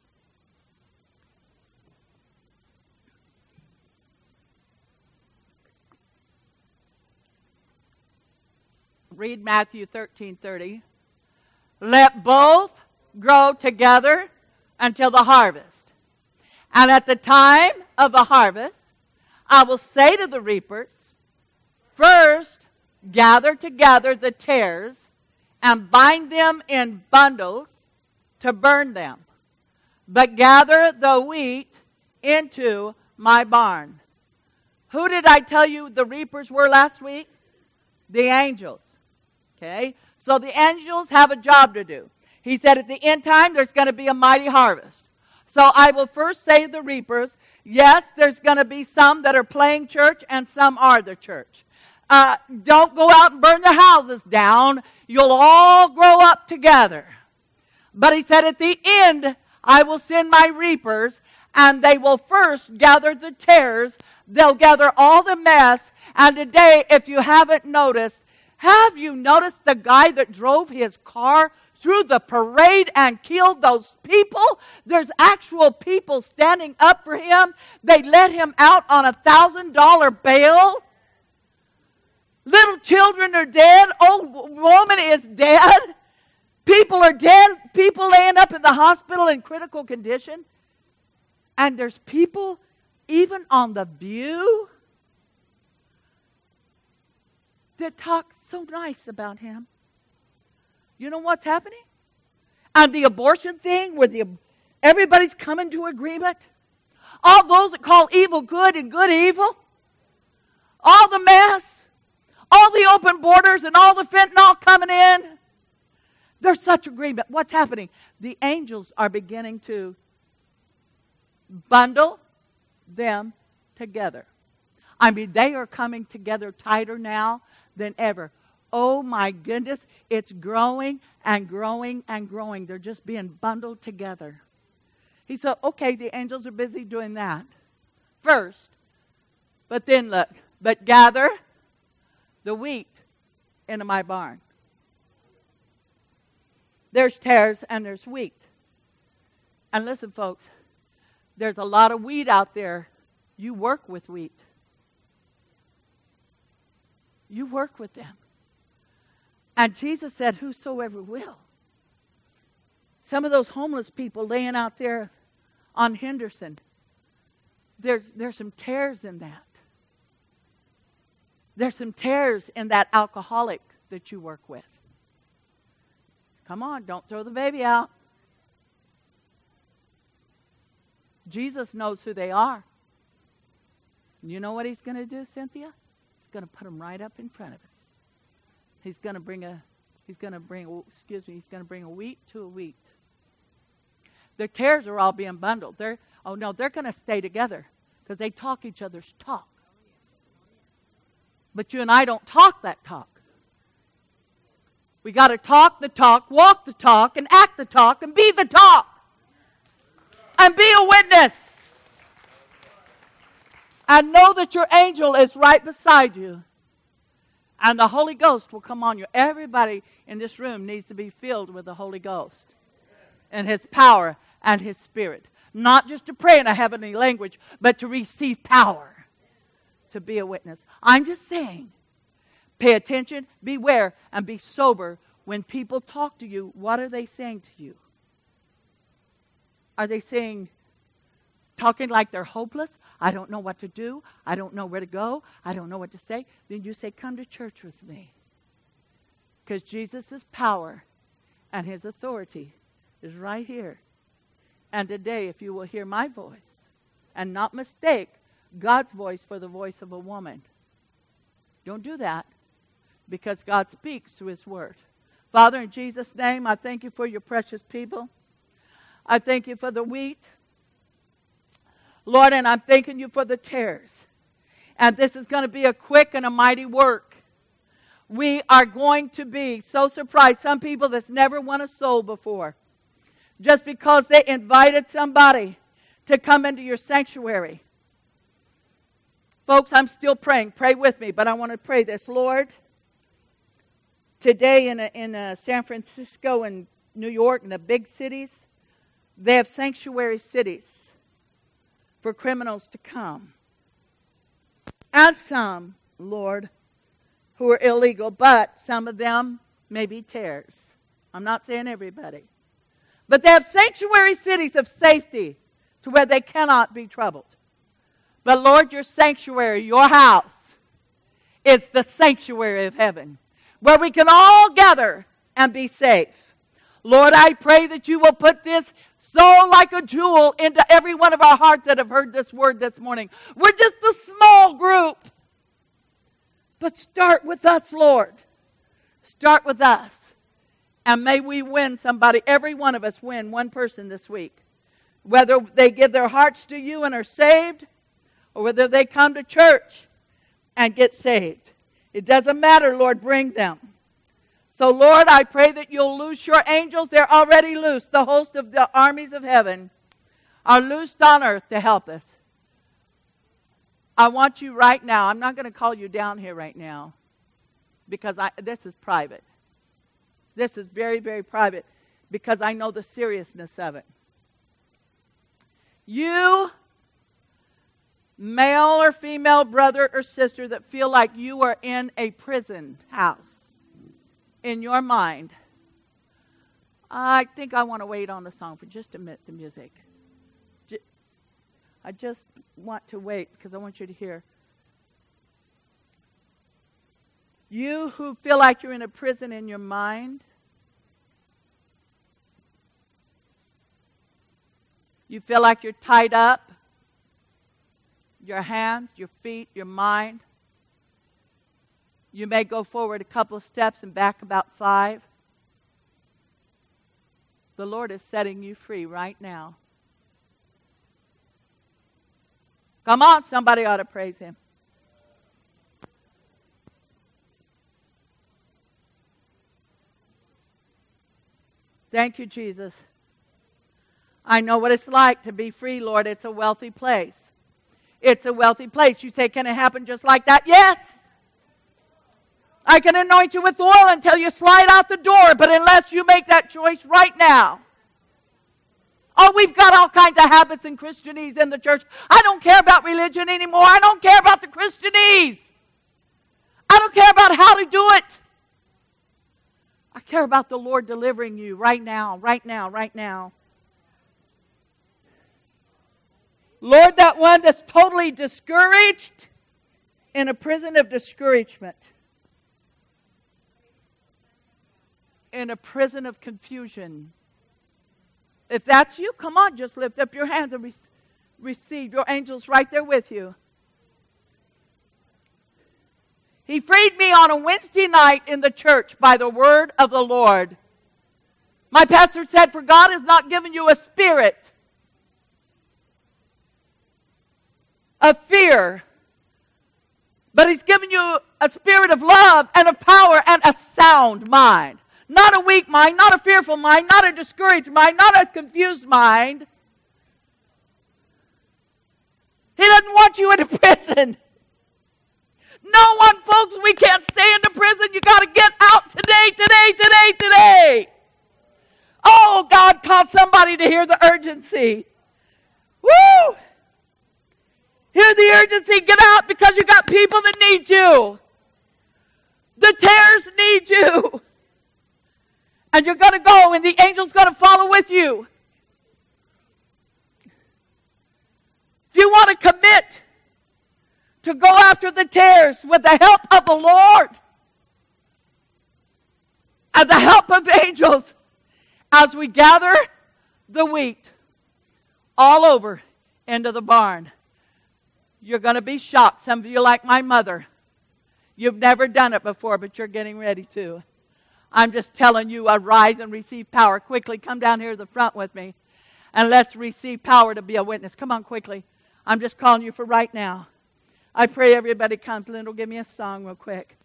Read Matthew 13:30. Let both grow together until the harvest. And at the time of the harvest, I will say to the reapers, first gather together the tares and bind them in bundles to burn them, but gather the wheat into my barn. Who did I tell you the reapers were last week? The angels. Okay? So the angels have a job to do. He said at the end time there's going to be a mighty harvest. So I will first say the reapers, yes, there's going to be some that are playing church and some are the church. Don't go out and burn their houses down. You'll all grow up together. But he said at the end, I will send my reapers, And they will first gather the tares. They'll gather all the mess. And today, if you haven't noticed, have you noticed the guy that drove his car through the parade and killed those people? There's actual people standing up for him. They let him out on $1,000 bail. Little children are dead. Old woman is dead. People are dead. People laying up in the hospital in critical condition. And there's people even on The View that talk so nice about him. You know what's happening? And the abortion thing where everybody's coming to agreement. All those that call evil good and good evil. All the mess. All the open borders and all the fentanyl coming in. There's such agreement. What's happening? The angels are beginning to bundle them together. I mean, they are coming together tighter now than ever. Oh my goodness, it's growing and growing and growing. They're just being bundled together. He said, okay, the angels are busy doing that first. But then look, but gather the wheat into my barn. There's tares and there's wheat. And listen, folks, there's a lot of wheat out there. You work with wheat. You work with them. And Jesus said, whosoever will. Some of those homeless people laying out there on Henderson, there's some tares in that. There's some tares in that alcoholic that you work with. Come on, don't throw the baby out. Jesus knows who they are. You know what he's going to do, Cynthia? He's going to put them right up in front of us. He's going to bring a wheat to a wheat. Their tares are all being bundled. They're going to stay together because they talk each other's talk. But you and I don't talk that talk. We got to talk the talk, walk the talk, and act the talk, and be the talk. And be a witness. And know that your angel is right beside you. And the Holy Ghost will come on you. Everybody in this room needs to be filled with the Holy Ghost. And His power and His Spirit. Not just to pray in a heavenly language, but to receive power. To be a witness. I'm just saying, pay attention, beware, and be sober. When people talk to you, what are they saying to you? Are they talking like they're hopeless? I don't know what to do. I don't know where to go. I don't know what to say. Then you say, come to church with me. Because Jesus' power and His authority is right here. And today, if you will hear my voice and not mistake God's voice for the voice of a woman. Don't do that, because God speaks through His Word. Father, in Jesus' name, I thank You for Your precious people. I thank You for the wheat. Lord, and I'm thanking You for the tares. And this is going to be a quick and a mighty work. We are going to be so surprised. Some people that's never won a soul before, just because they invited somebody to come into your sanctuary. Folks, I'm still praying. Pray with me, but I want to pray this. Lord, today in San Francisco and New York and the big cities, they have sanctuary cities for criminals to come. And some, Lord, who are illegal, but some of them may be tares. I'm not saying everybody. But they have sanctuary cities of safety to where they cannot be troubled. But Lord, Your sanctuary, Your house, is the sanctuary of heaven, where we can all gather and be safe. Lord, I pray that You will put this so like a jewel into every one of our hearts that have heard this word this morning. We're just a small group. But start with us, Lord. Start with us. And may we win somebody, every one of us win one person this week. Whether they give their hearts to You and are saved, or whether they come to church and get saved. It doesn't matter, Lord, bring them. So, Lord, I pray that You'll loose Your angels. They're already loose, the host of the armies of heaven are loosed on earth to help us. I want you right now. I'm not going to call you down here right now because this is private. This is very, very private because I know the seriousness of it. You, male or female brother or sister that feel like you are in a prison house in your mind, I think I want to wait on the song for just a minute, the music. I just want to wait because I want you to hear. You who feel like you're in a prison in your mind, you feel like you're tied up, your hands, your feet, your mind. You may go forward a couple of steps and back about 5. The Lord is setting you free right now. Come on, somebody ought to praise Him. Thank you, Jesus. I know what it's like to be free, Lord. It's a wealthy place. It's a wealthy place. You say, can it happen just like that? Yes. I can anoint you with oil until you slide out the door, but unless you make that choice right now. Oh, we've got all kinds of habits and Christianese in the church. I don't care about religion anymore. I don't care about the Christianese. I don't care about how to do it. I care about the Lord delivering you right now, right now, right now. Lord, that one that's totally discouraged in a prison of discouragement. In a prison of confusion. If that's you, come on, just lift up your hands and receive. Your angel's right there with you. He freed me on a Wednesday night in the church by the word of the Lord. My pastor said, for God has not given you a spirit of fear, but He's given you a spirit of love and of power and a sound mind. Not a weak mind, not a fearful mind, not a discouraged mind, not a confused mind. He doesn't want you in a prison. No one, folks, we can't stay in the prison. You got to get out today. Oh, God caused somebody to hear the urgency. Woo! Hear the urgency. Get out because you got people that need you. The tares need you. And you're going to go and the angel's going to follow with you. If you want to commit to go after the tares with the help of the Lord and the help of angels as we gather the wheat all over into the barn, you're going to be shocked. Some of you are like my mother. You've never done it before, but you're getting ready to. I'm just telling you, arise and receive power. Quickly, come down here to the front with me. And let's receive power to be a witness. Come on, quickly. I'm just calling you for right now. I pray everybody comes. Lyndall, give me a song real quick.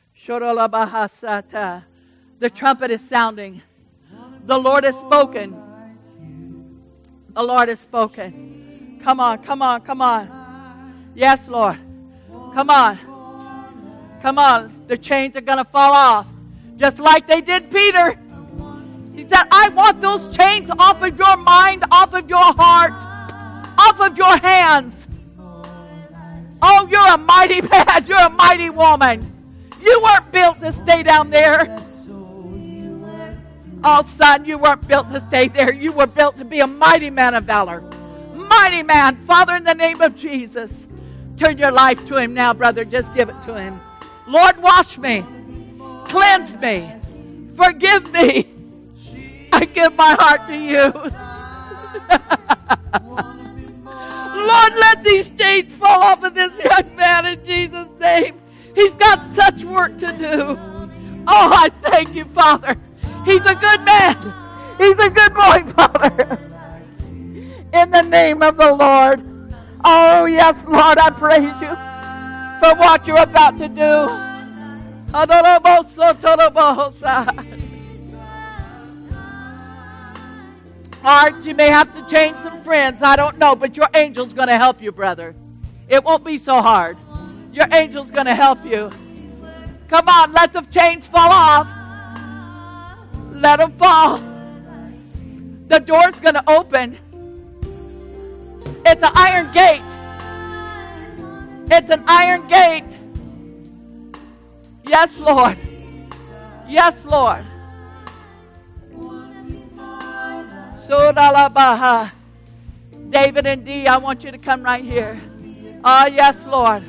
The trumpet is sounding. The Lord has spoken. The Lord has spoken. Come on. Yes, Lord. Come on. The chains are going to fall off. Just like they did Peter. He said, I want those chains off of your mind, off of your heart, off of your hands. Oh, you're a mighty man. You're a mighty woman. You weren't built to stay down there. Oh, son, you weren't built to stay there. You were built to be a mighty man of valor. Mighty man. Father, in the name of Jesus, turn your life to Him now, brother. Just give it to Him. Lord, wash me. Cleanse me. Forgive me. I give my heart to you. Lord, let these chains fall off of this young man in Jesus' name. He's got such work to do. Oh, I thank you, Father. He's a good man. He's a good boy, Father. In the name of the Lord. Oh, yes, Lord, I praise you for what you're about to do. Art, you may have to change some friends. I don't know, but your angel's going to help you, brother. It won't be so hard. Your angel's going to help you. Come on, let the chains fall off. Let them fall. The door's going to open. It's an iron gate. It's an iron gate. Yes, Lord. Yes, Lord. David and Dee, I want you to come right here. Oh, yes, Lord.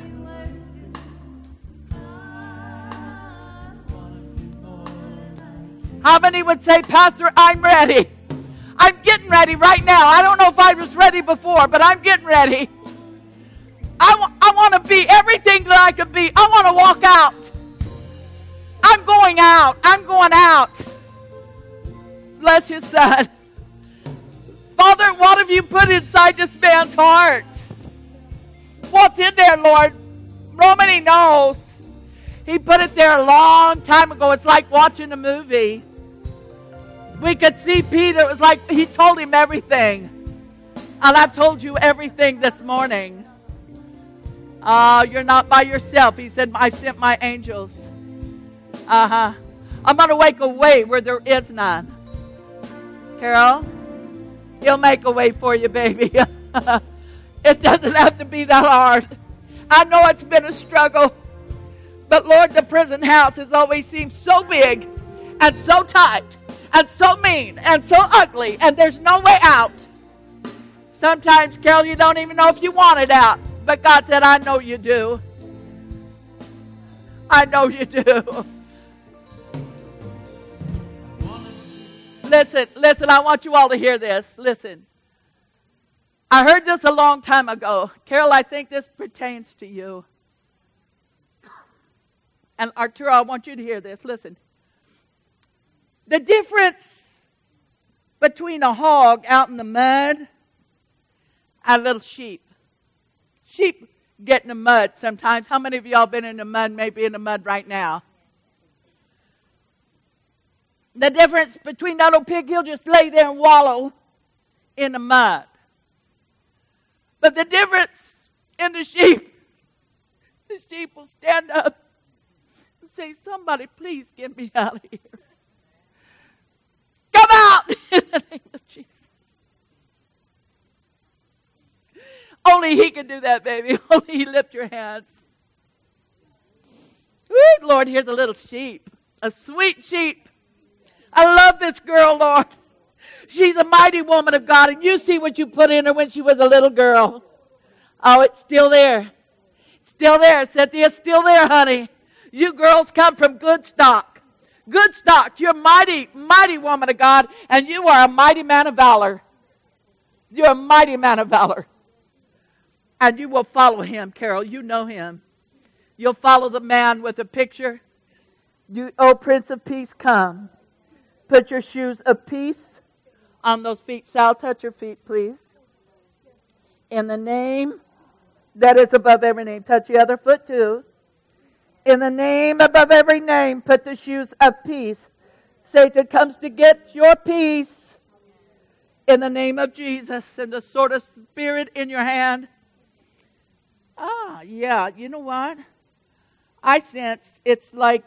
How many would say, Pastor, I'm ready? I'm getting ready right now. I don't know if I was ready before, but I'm getting ready. I want to be everything that I could be. I want to walk out. I'm going out. I'm going out. Bless you, son. Father, what have you put inside this man's heart? What's in there, Lord? Nobody knows. He put it there a long time ago. It's like watching a movie. We could see Peter. It was like he told him everything. And I've told you everything this morning. You're not by yourself. He said, I sent my angels. I'm going to make a way where there is none. Carol, he'll make a way for you, baby. It doesn't have to be that hard. I know it's been a struggle. But Lord, the prison house has always seemed so big and so tight and so mean and so ugly, and there's no way out. Sometimes, Carol, you don't even know if you want it out. But God said, I know you do. I know you do. Listen, I want you all to hear this. Listen. I heard this a long time ago. Carol, I think this pertains to you. And Arturo, I want you to hear this. Listen. The difference between a hog out in the mud and a little sheep. Sheep get in the mud sometimes. How many of y'all been in the mud, maybe in the mud right now? The difference between that little pig, he'll just lay there and wallow in the mud. But the difference in the sheep will stand up and say, somebody please get me out of here. Come out in the name of Jesus. Only he can do that, baby. Only he lift your hands. Woo, Lord, here's a little sheep. A sweet sheep. I love this girl, Lord. She's a mighty woman of God, and you see what you put in her when she was a little girl. Oh, it's still there. It's still there. Cynthia's still there, honey. You girls come from good stock. Good stock. You're a mighty, mighty woman of God, and you are a mighty man of valor. You're a mighty man of valor. And you will follow him, Carol. You know him. You'll follow the man with a picture. You, oh, Prince of Peace, come. Put your shoes of peace on those feet. Sal, touch your feet, please. In the name that is above every name. Touch the other foot, too. In the name above every name, put the shoes of peace. Satan comes to get your peace. In the name of Jesus. And the sword of spirit in your hand. Yeah, you know what? I sense it's like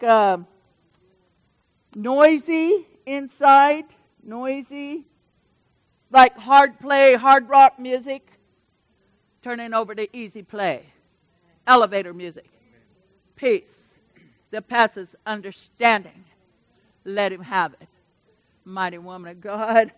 noisy inside, noisy, like hard play, hard rock music, turning over to easy play, elevator music, peace that passes understanding. Let him have it. Mighty woman of God.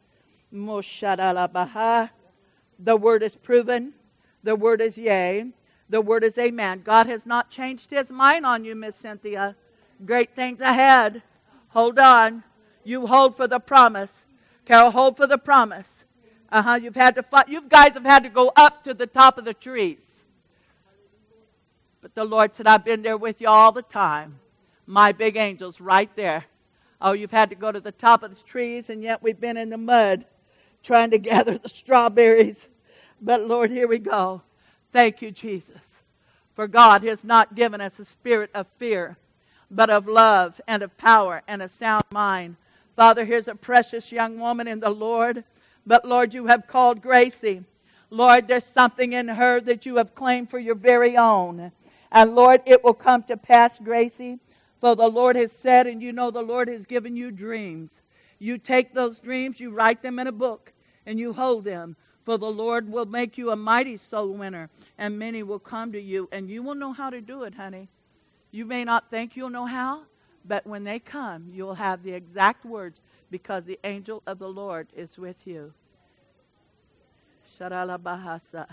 The word is proven. The word is yea. The word is amen. God has not changed his mind on you, Miss Cynthia. Great things ahead. Hold on. You hold for the promise. Carol, hold for the promise. You've had to fight. You guys have had to go up to the top of the trees. But the Lord said, I've been there with you all the time. My big angel's right there. Oh, you've had to go to the top of the trees, and yet we've been in the mud trying to gather the strawberries. But Lord, here we go. Thank you, Jesus. For God has not given us a spirit of fear, but of love and of power and a sound mind. Father, here's a precious young woman in the Lord. But Lord, you have called Gracie. Lord, there's something in her that you have claimed for your very own. And Lord, it will come to pass, Gracie. For the Lord has said, and you know the Lord has given you dreams. You take those dreams, you write them in a book, and you hold them. For the Lord will make you a mighty soul winner, and many will come to you, and you will know how to do it, honey. You may not think you'll know how, but when they come, you'll have the exact words, because the angel of the Lord is with you. Sharalabahasa.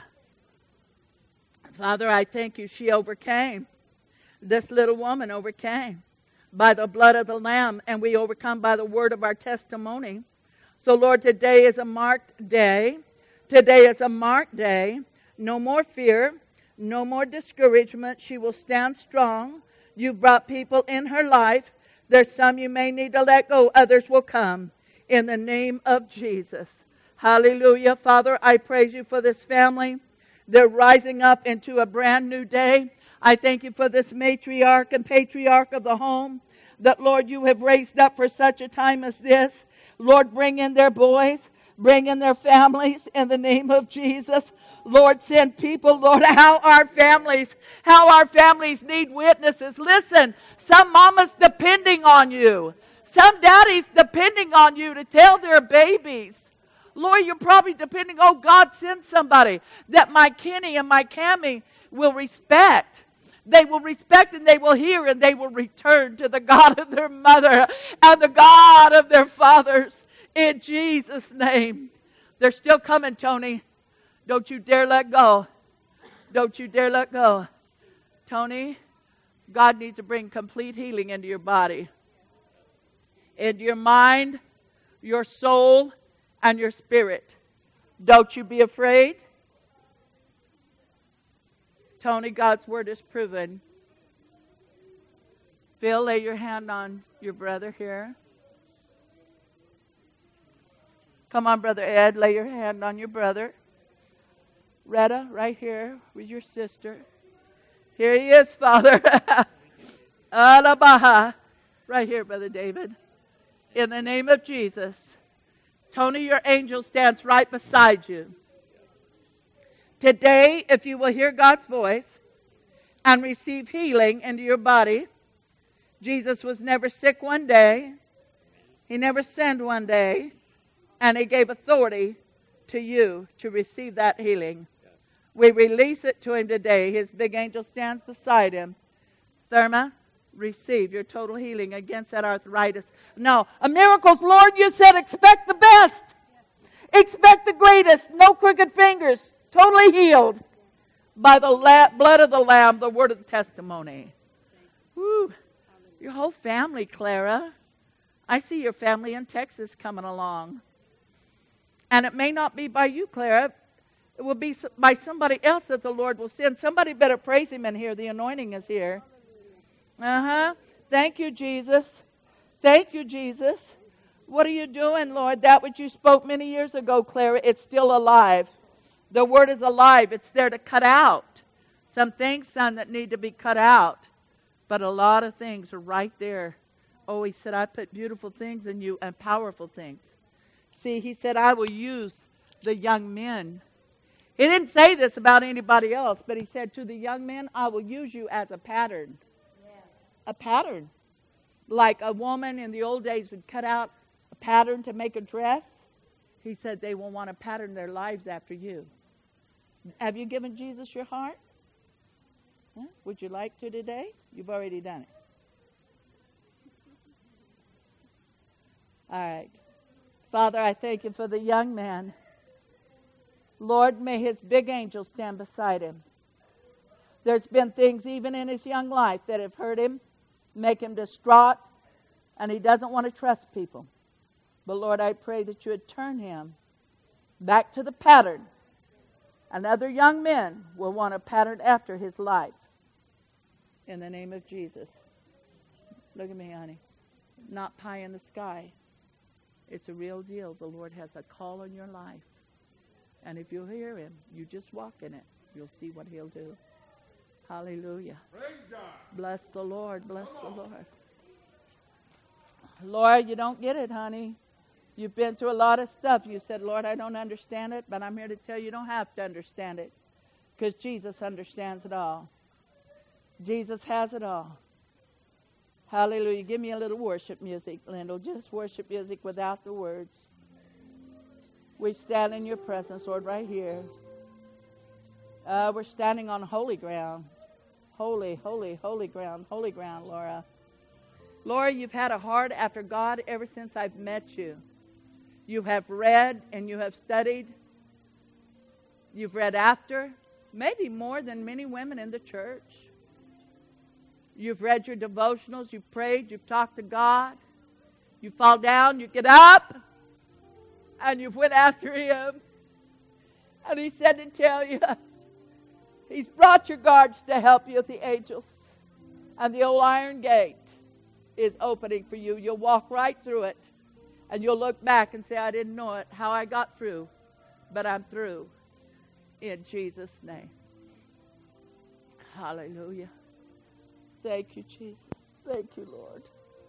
Father, I thank you. She overcame. This little woman overcame by the blood of the Lamb, and we overcome by the word of our testimony. So, Lord, today is a marked day. Today is a marked day. No more fear. No more discouragement. She will stand strong. You've brought people in her life. There's some you may need to let go. Others will come. In the name of Jesus. Hallelujah. Father, I praise you for this family. They're rising up into a brand new day. I thank you for this matriarch and patriarch of the home that, Lord, you have raised up for such a time as this. Lord, bring in their boys. Bring in their families in the name of Jesus. Lord, send people, Lord, how our families need witnesses. Listen, some mamas depending on you. Some daddies depending on you to tell their babies. Lord, you're probably depending, oh, God, send somebody that my Kenny and my Cammie will respect. They will respect and they will hear and they will return to the God of their mother and the God of their fathers. In Jesus' name. They're still coming, Tony. Don't you dare let go. Don't you dare let go. Tony, God needs to bring complete healing into your body. Into your mind, your soul, and your spirit. Don't you be afraid. Tony, God's word is proven. Phil, lay your hand on your brother here. Come on, Brother Ed, lay your hand on your brother. Retta, right here with your sister. Here he is, Father. Alabaha. Right here, Brother David. In the name of Jesus. Tony, your angel stands right beside you. Today, if you will hear God's voice and receive healing into your body, Jesus was never sick one day. He never sinned one day. And he gave authority to you to receive that healing. We release it to him today. His big angel stands beside him. Therma, receive your total healing against that arthritis. No, a miracles, Lord, you said expect the best. Expect the greatest. No crooked fingers. Totally healed by the blood of the Lamb, the word of the testimony. Woo. Your whole family, Clara. I see your family in Texas coming along. And it may not be by you, Clara. It will be by somebody else that the Lord will send. Somebody better praise him in here. The anointing is here. Thank you, Jesus. Thank you, Jesus. What are you doing, Lord? That which you spoke many years ago, Clara, it's still alive. The word is alive. It's there to cut out. Some things, son, that need to be cut out. But a lot of things are right there. Oh, he said, I put beautiful things in you and powerful things. See, he said, I will use the young men. He didn't say this about anybody else, but he said, to the young men, I will use you as a pattern. Yes. A pattern. Like a woman in the old days would cut out a pattern to make a dress. He said they will want to pattern their lives after you. Have you given Jesus your heart? Huh? Would you like to today? You've already done it. All right. Father, I thank you for the young man. Lord, may his big angel stand beside him. There's been things even in his young life that have hurt him, make him distraught, and he doesn't want to trust people. But Lord, I pray that you would turn him back to the pattern. And other young men will want to pattern after his life. In the name of Jesus. Look at me, honey. Not pie in the sky. It's a real deal. The Lord has a call on your life. And if you'll hear him, you just walk in it. You'll see what he'll do. Hallelujah. Praise God. Bless the Lord. Bless the Lord. Lord, you don't get it, honey. You've been through a lot of stuff. You said, Lord, I don't understand it, but I'm here to tell you you don't have to understand it because Jesus understands it all. Jesus has it all. Hallelujah. Give me a little worship music, Lyndall. Just worship music without the words. We stand in your presence, Lord, right here. We're standing on holy ground. Holy, holy, holy ground, Laura. Laura, you've had a heart after God ever since I've met you. You have read and you have studied. You've read after, maybe more than many women in the church. You've read your devotionals, you've prayed, you've talked to God. You fall down, you get up, and you've went after Him. And He said to tell you, He's brought your guards to help you, the angels. And the old iron gate is opening for you. You'll walk right through it. And you'll look back and say, I didn't know it, how I got through. But I'm through. In Jesus' name. Hallelujah. Thank you, Jesus. Thank you, Lord.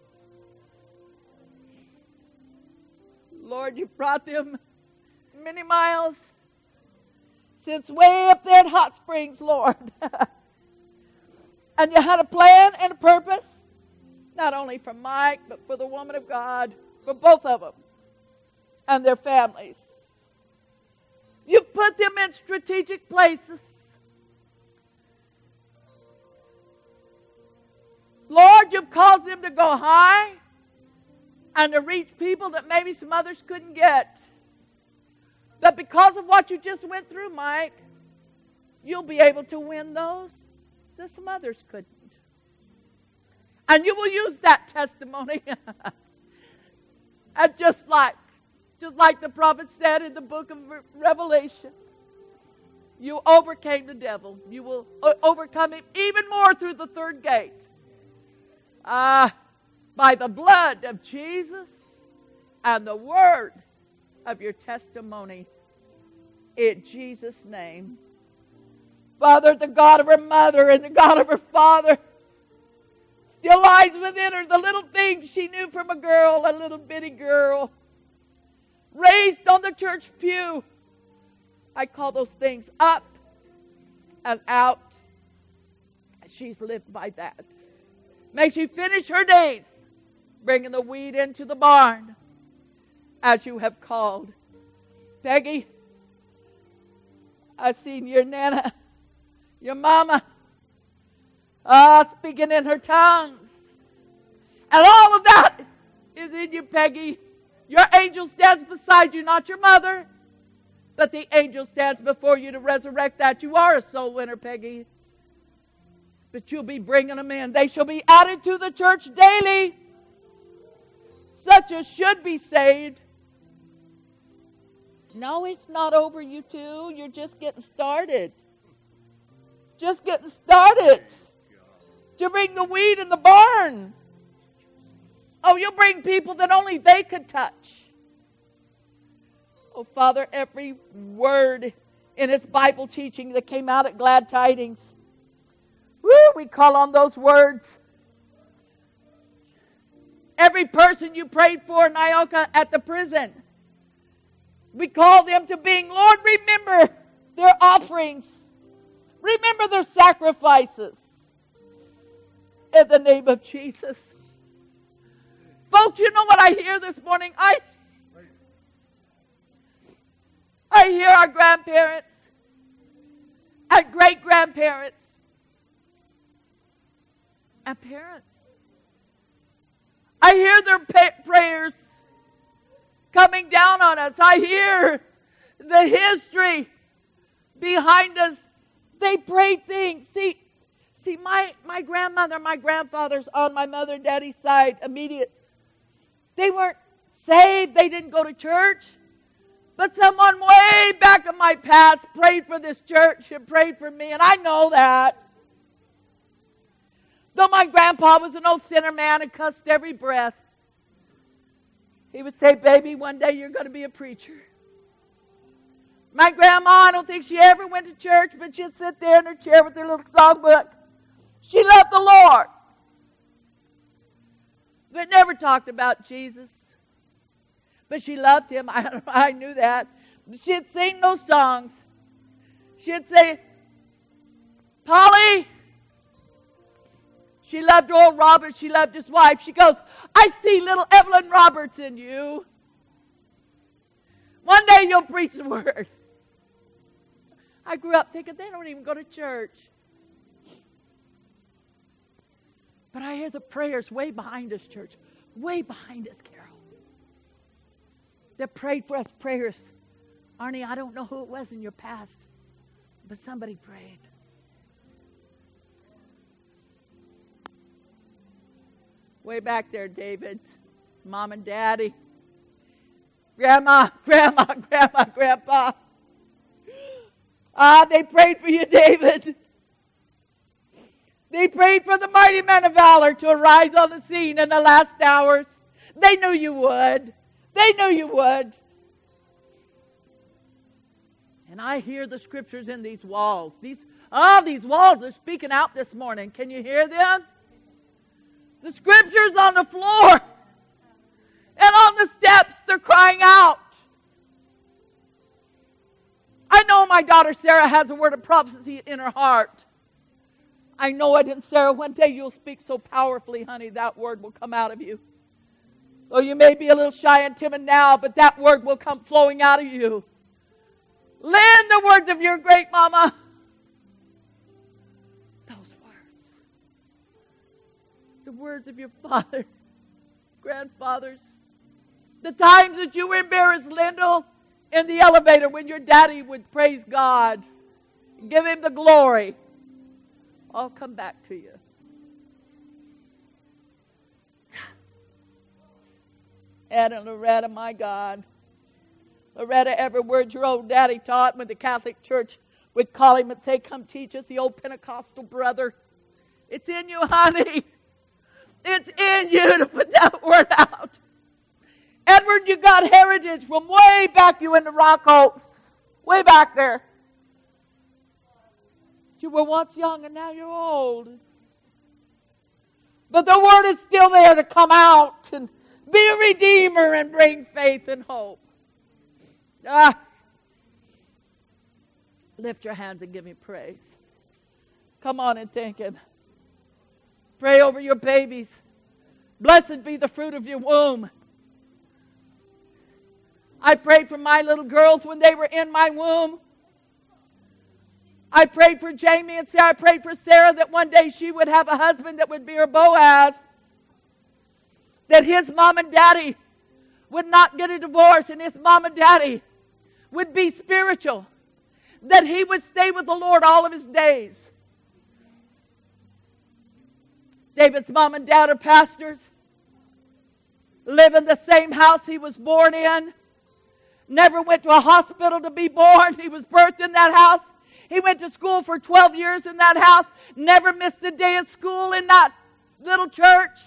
Lord, you brought them many miles since way up there at Hot Springs, Lord. And you had a plan and a purpose, not only for Mike, but for the woman of God, for both of them and their families. You put them in strategic places. Lord, you've caused them to go high and to reach people that maybe some others couldn't get. But because of what you just went through, Mike, you'll be able to win those that some others couldn't. And you will use that testimony. And just like the prophet said in the book of Revelation, you overcame the devil. You will overcome him even more through the third gate. By the blood of Jesus and the word of your testimony, in Jesus' name. Father, the God of her mother and the God of her father still lies within her, the little things she knew from a girl, a little bitty girl, raised on the church pew. I call those things up and out. She's lived by that. May she finish her days bringing the wheat into the barn as you have called. Peggy, I've seen your Nana, your mama, speaking in her tongues. And all of that is in you, Peggy. Your angel stands beside you, not your mother, but the angel stands before you to resurrect that. You are a soul winner, Peggy. But you'll be bringing them in. They shall be added to the church daily. Such as should be saved. No, it's not over, you two. You're just getting started. Just getting started. You bring the wheat in the barn. Oh, you'll bring people that only they could touch. Oh, Father, every word in its Bible teaching that came out at Glad Tidings, woo, we call on those words. Every person you prayed for in Ioka at the prison, we call them to being, Lord, remember their offerings. Remember their sacrifices. In the name of Jesus. Folks, you know what I hear this morning? I hear our grandparents and great-grandparents and parents. I hear their prayers coming down on us. I hear the history behind us. They prayed things. See, my grandmother, my grandfathers on my mother and daddy's side, immediate, they weren't saved. They didn't go to church. But someone way back in my past prayed for this church and prayed for me, and I know that. Though my grandpa was an old sinner man and cussed every breath, he would say, baby, one day you're going to be a preacher. My grandma, I don't think she ever went to church, but she'd sit there in her chair with her little songbook. She loved the Lord, but never talked about Jesus. But she loved him. I knew that. She'd sing those songs. She'd say, Polly. She loved old Robert. She loved his wife. She goes, I see little Evelyn Roberts in you. One day you'll preach the word. I grew up thinking they don't even go to church. But I hear the prayers way behind us, church. Way behind us, Carol. They prayed for us prayers. Arnie, I don't know who it was in your past, but somebody prayed. Way back there, David, Mom and Daddy, Grandma, Grandpa. They prayed for you, David. They prayed for the mighty men of valor to arise on the scene in the last hours. They knew you would. They knew you would. And I hear the scriptures in these walls. These walls are speaking out this morning. Can you hear them? The scriptures on the floor and on the steps, they're crying out. I know my daughter Sarah has a word of prophecy in her heart. I know it, and Sarah, one day you'll speak so powerfully, honey, that word will come out of you. Though you may be a little shy and timid now, but that word will come flowing out of you. Learn the words of your great mama. Those words. The words of your father, grandfathers. The times that you were embarrassed, Lyndall, in the elevator when your daddy would praise God and give him the glory. I'll come back to you. Ed and Loretta, my God. Loretta, every word your old daddy taught when the Catholic Church would call him and say, come teach us, the old Pentecostal brother. It's in you, honey. It's in you to put that word out. Edward, you got heritage from way back you in the Rock Oaks. Way back there. You were once young and now you're old. But the word is still there to come out and be a redeemer and bring faith and hope. Lift your hands and give me praise. Come on and thank him. Pray over your babies. Blessed be the fruit of your womb. I prayed for my little girls when they were in my womb. I prayed for Jamie and Sarah. I prayed for Sarah that one day she would have a husband that would be her Boaz. That his mom and daddy would not get a divorce and his mom and daddy would be spiritual. That he would stay with the Lord all of his days. David's mom and dad are pastors. Live in the same house he was born in. Never went to a hospital to be born. He was birthed in that house. He went to school for 12 years in that house. Never missed a day of school in that little church.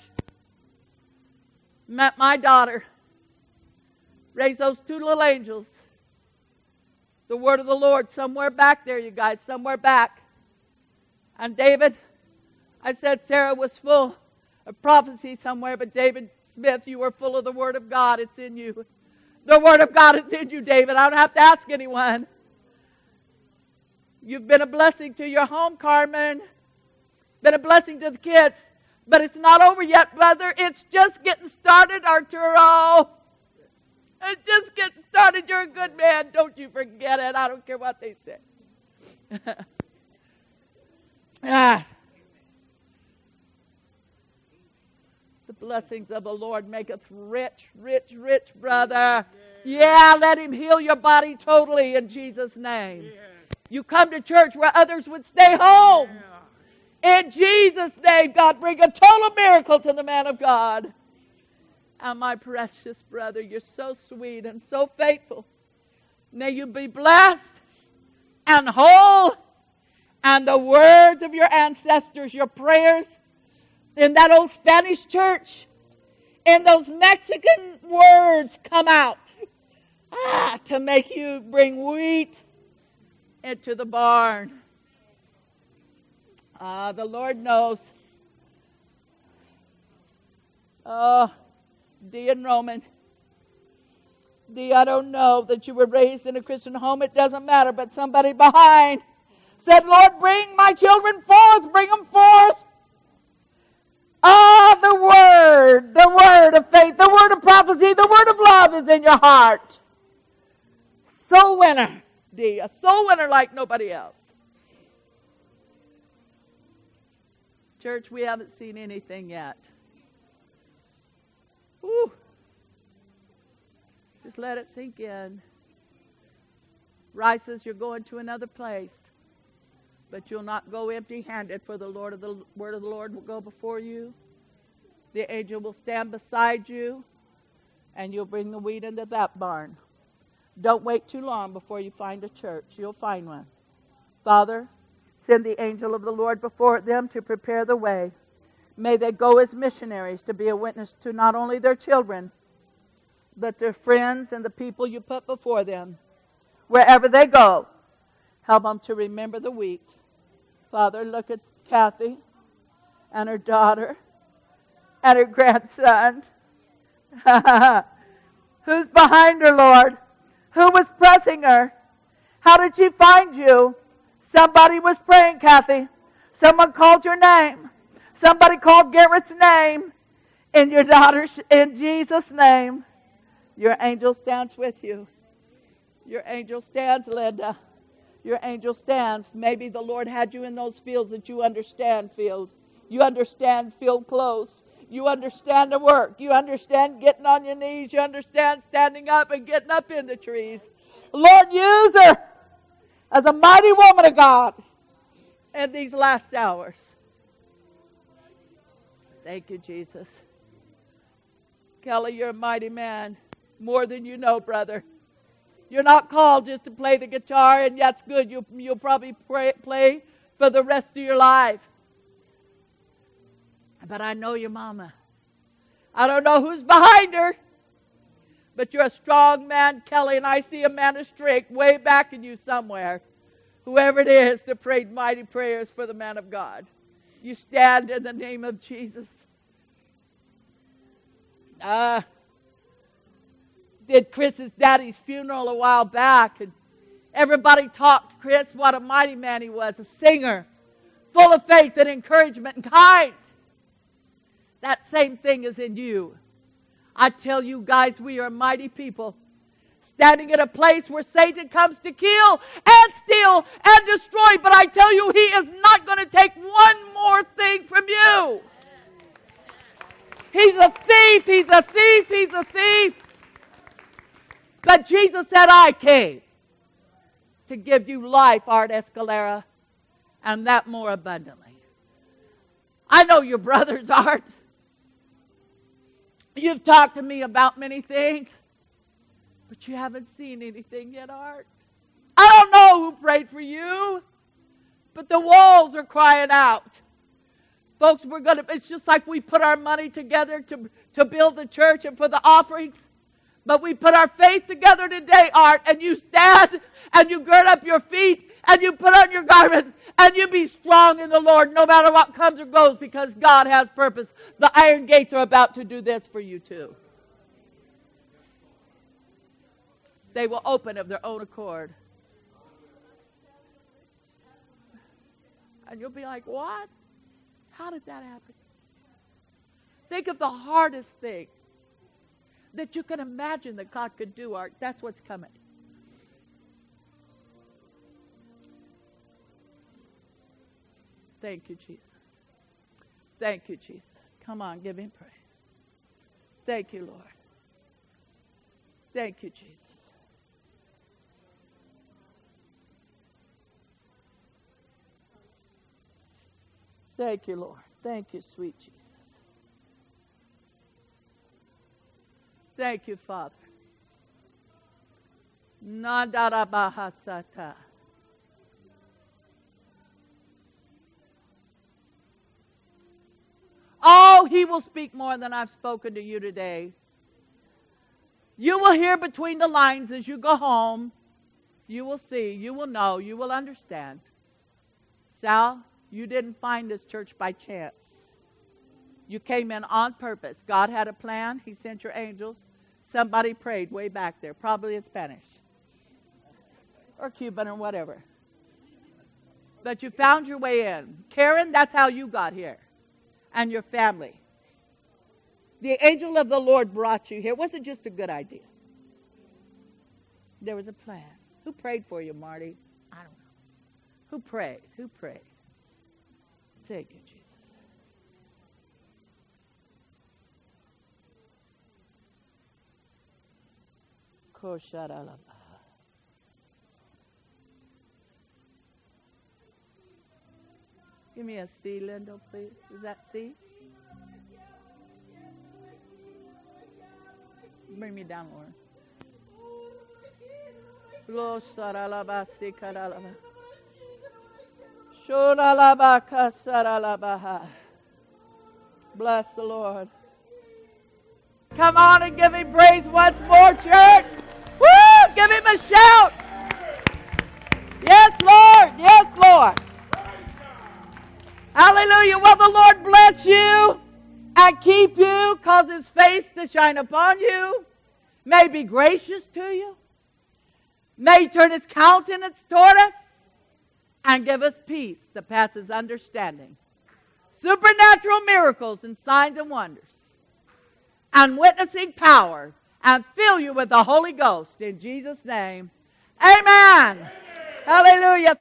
Met my daughter. Raised those two little angels. The word of the Lord somewhere back there, you guys, somewhere back. And David, I said Sarah was full of prophecy somewhere, but David Smith, you were full of the word of God. It's in you. The word of God is in you, David. I don't have to ask anyone. You've been a blessing to your home, Carmen. Been a blessing to the kids. But it's not over yet, brother. It's just getting started, Arturo. It's just getting started. You're a good man. Don't you forget it. I don't care what they say. The blessings of the Lord maketh rich, rich, rich, brother. Yeah, let him heal your body totally in Jesus' name. You come to church where others would stay home. In Jesus' name, God, bring a total miracle to the man of God. And my precious brother, you're so sweet and so faithful. May you be blessed and whole. And the words of your ancestors, your prayers in that old Spanish church, and those Mexican words come out to make you bring wheat into the barn. The Lord knows. Oh, Dee and Roman, Dee, I don't know that you were raised in a Christian home. It doesn't matter. But somebody behind said, Lord, bring my children forth. Bring them forth. Ah, the word of faith, the word of prophecy, the word of love is in your heart. Soul winner, Dee, a soul winner like nobody else. Church, we haven't seen anything yet. Whew. Just let it sink in. Rice says you're going to another place, but you'll not go empty-handed, for the word of the Lord will go before you. The angel will stand beside you, and you'll bring the wheat into that barn. Don't wait too long before you find a church. You'll find one. Father, send the angel of the Lord before them to prepare the way. May they go as missionaries to be a witness to not only their children, but their friends and the people you put before them. Wherever they go, help them to remember the wheat. Father, look at Kathy and her daughter and her grandson. Who's behind her, Lord? Who was pressing her? How did she find you? Somebody was praying, Kathy. Someone called your name. Somebody called Garrett's name. In your daughter's, in Jesus' name, your angel stands with you. Your angel stands, Linda. Your angel stands. Maybe the Lord had you in those fields that you understand field. You understand field close. You understand the work. You understand getting on your knees. You understand standing up and getting up in the trees. Lord, use her as a mighty woman of God in these last hours. Thank you, Jesus. Kelly, you're a mighty man. More than you know, brother. You're not called just to play the guitar, and that's good. You'll probably play for the rest of your life. But I know your mama. I don't know who's behind her, but you're a strong man, Kelly, and I see a man of strength way back in you somewhere. Whoever it is that prayed mighty prayers for the man of God. You stand in the name of Jesus. Did Chris's daddy's funeral a while back, and everybody talked Chris what a mighty man he was, a singer, full of faith and encouragement and kind. That same thing is in you. I tell you guys, we are mighty people, standing in a place where Satan comes to kill and steal and destroy. But I tell you, he is not going to take one more thing from you. He's a thief, he's a thief, he's a thief. But Jesus said, I came to give you life, Art Escalera, and that more abundantly. I know your brothers, Art. You've talked to me about many things, but you haven't seen anything yet, Art. I don't know who prayed for you, but the walls are crying out. Folks, it's just like we put our money together to build the church and for the offerings. But we put our faith together today, Art, and you stand and you gird up your feet and you put on your garments and you be strong in the Lord no matter what comes or goes, because God has purpose. The iron gates are about to do this for you too. They will open of their own accord. And you'll be like, what? How did that happen? Think of the hardest thing that you can imagine that God could do, Art. That's what's coming. Thank you, Jesus. Thank you, Jesus. Come on, give him praise. Thank you, Lord. Thank you, Jesus. Thank you, Lord. Thank you, sweet Jesus. Thank you, Father. Nadarabahasata. Oh, he will speak more than I've spoken to you today. You will hear between the lines as you go home. You will see, you will know, you will understand. Sal, you didn't find this church by chance. You came in on purpose. God had a plan. He sent your angels, Somebody prayed way back there, probably in Spanish or Cuban or whatever. But you found your way in. Karen, that's how you got here. And your family. The angel of the Lord brought you here. It wasn't just a good idea. There was a plan. Who prayed for you, Marty? I don't know. Who prayed? Who prayed? Thank you, Jesus. Give me a C, Lindo, please. Is that C? Bring me down, Lord. Bless the Lord. Come on and give him praise once more, church. Woo! Give him a shout. Yes, Lord. Yes, Lord. Hallelujah. Well, the Lord bless you and keep you, cause his face to shine upon you. May be gracious to you. May turn his countenance toward us and give us peace that passes understanding. Supernatural miracles and signs and wonders. And witnessing power. And fill you with the Holy Ghost in Jesus' name. Amen. Hallelujah.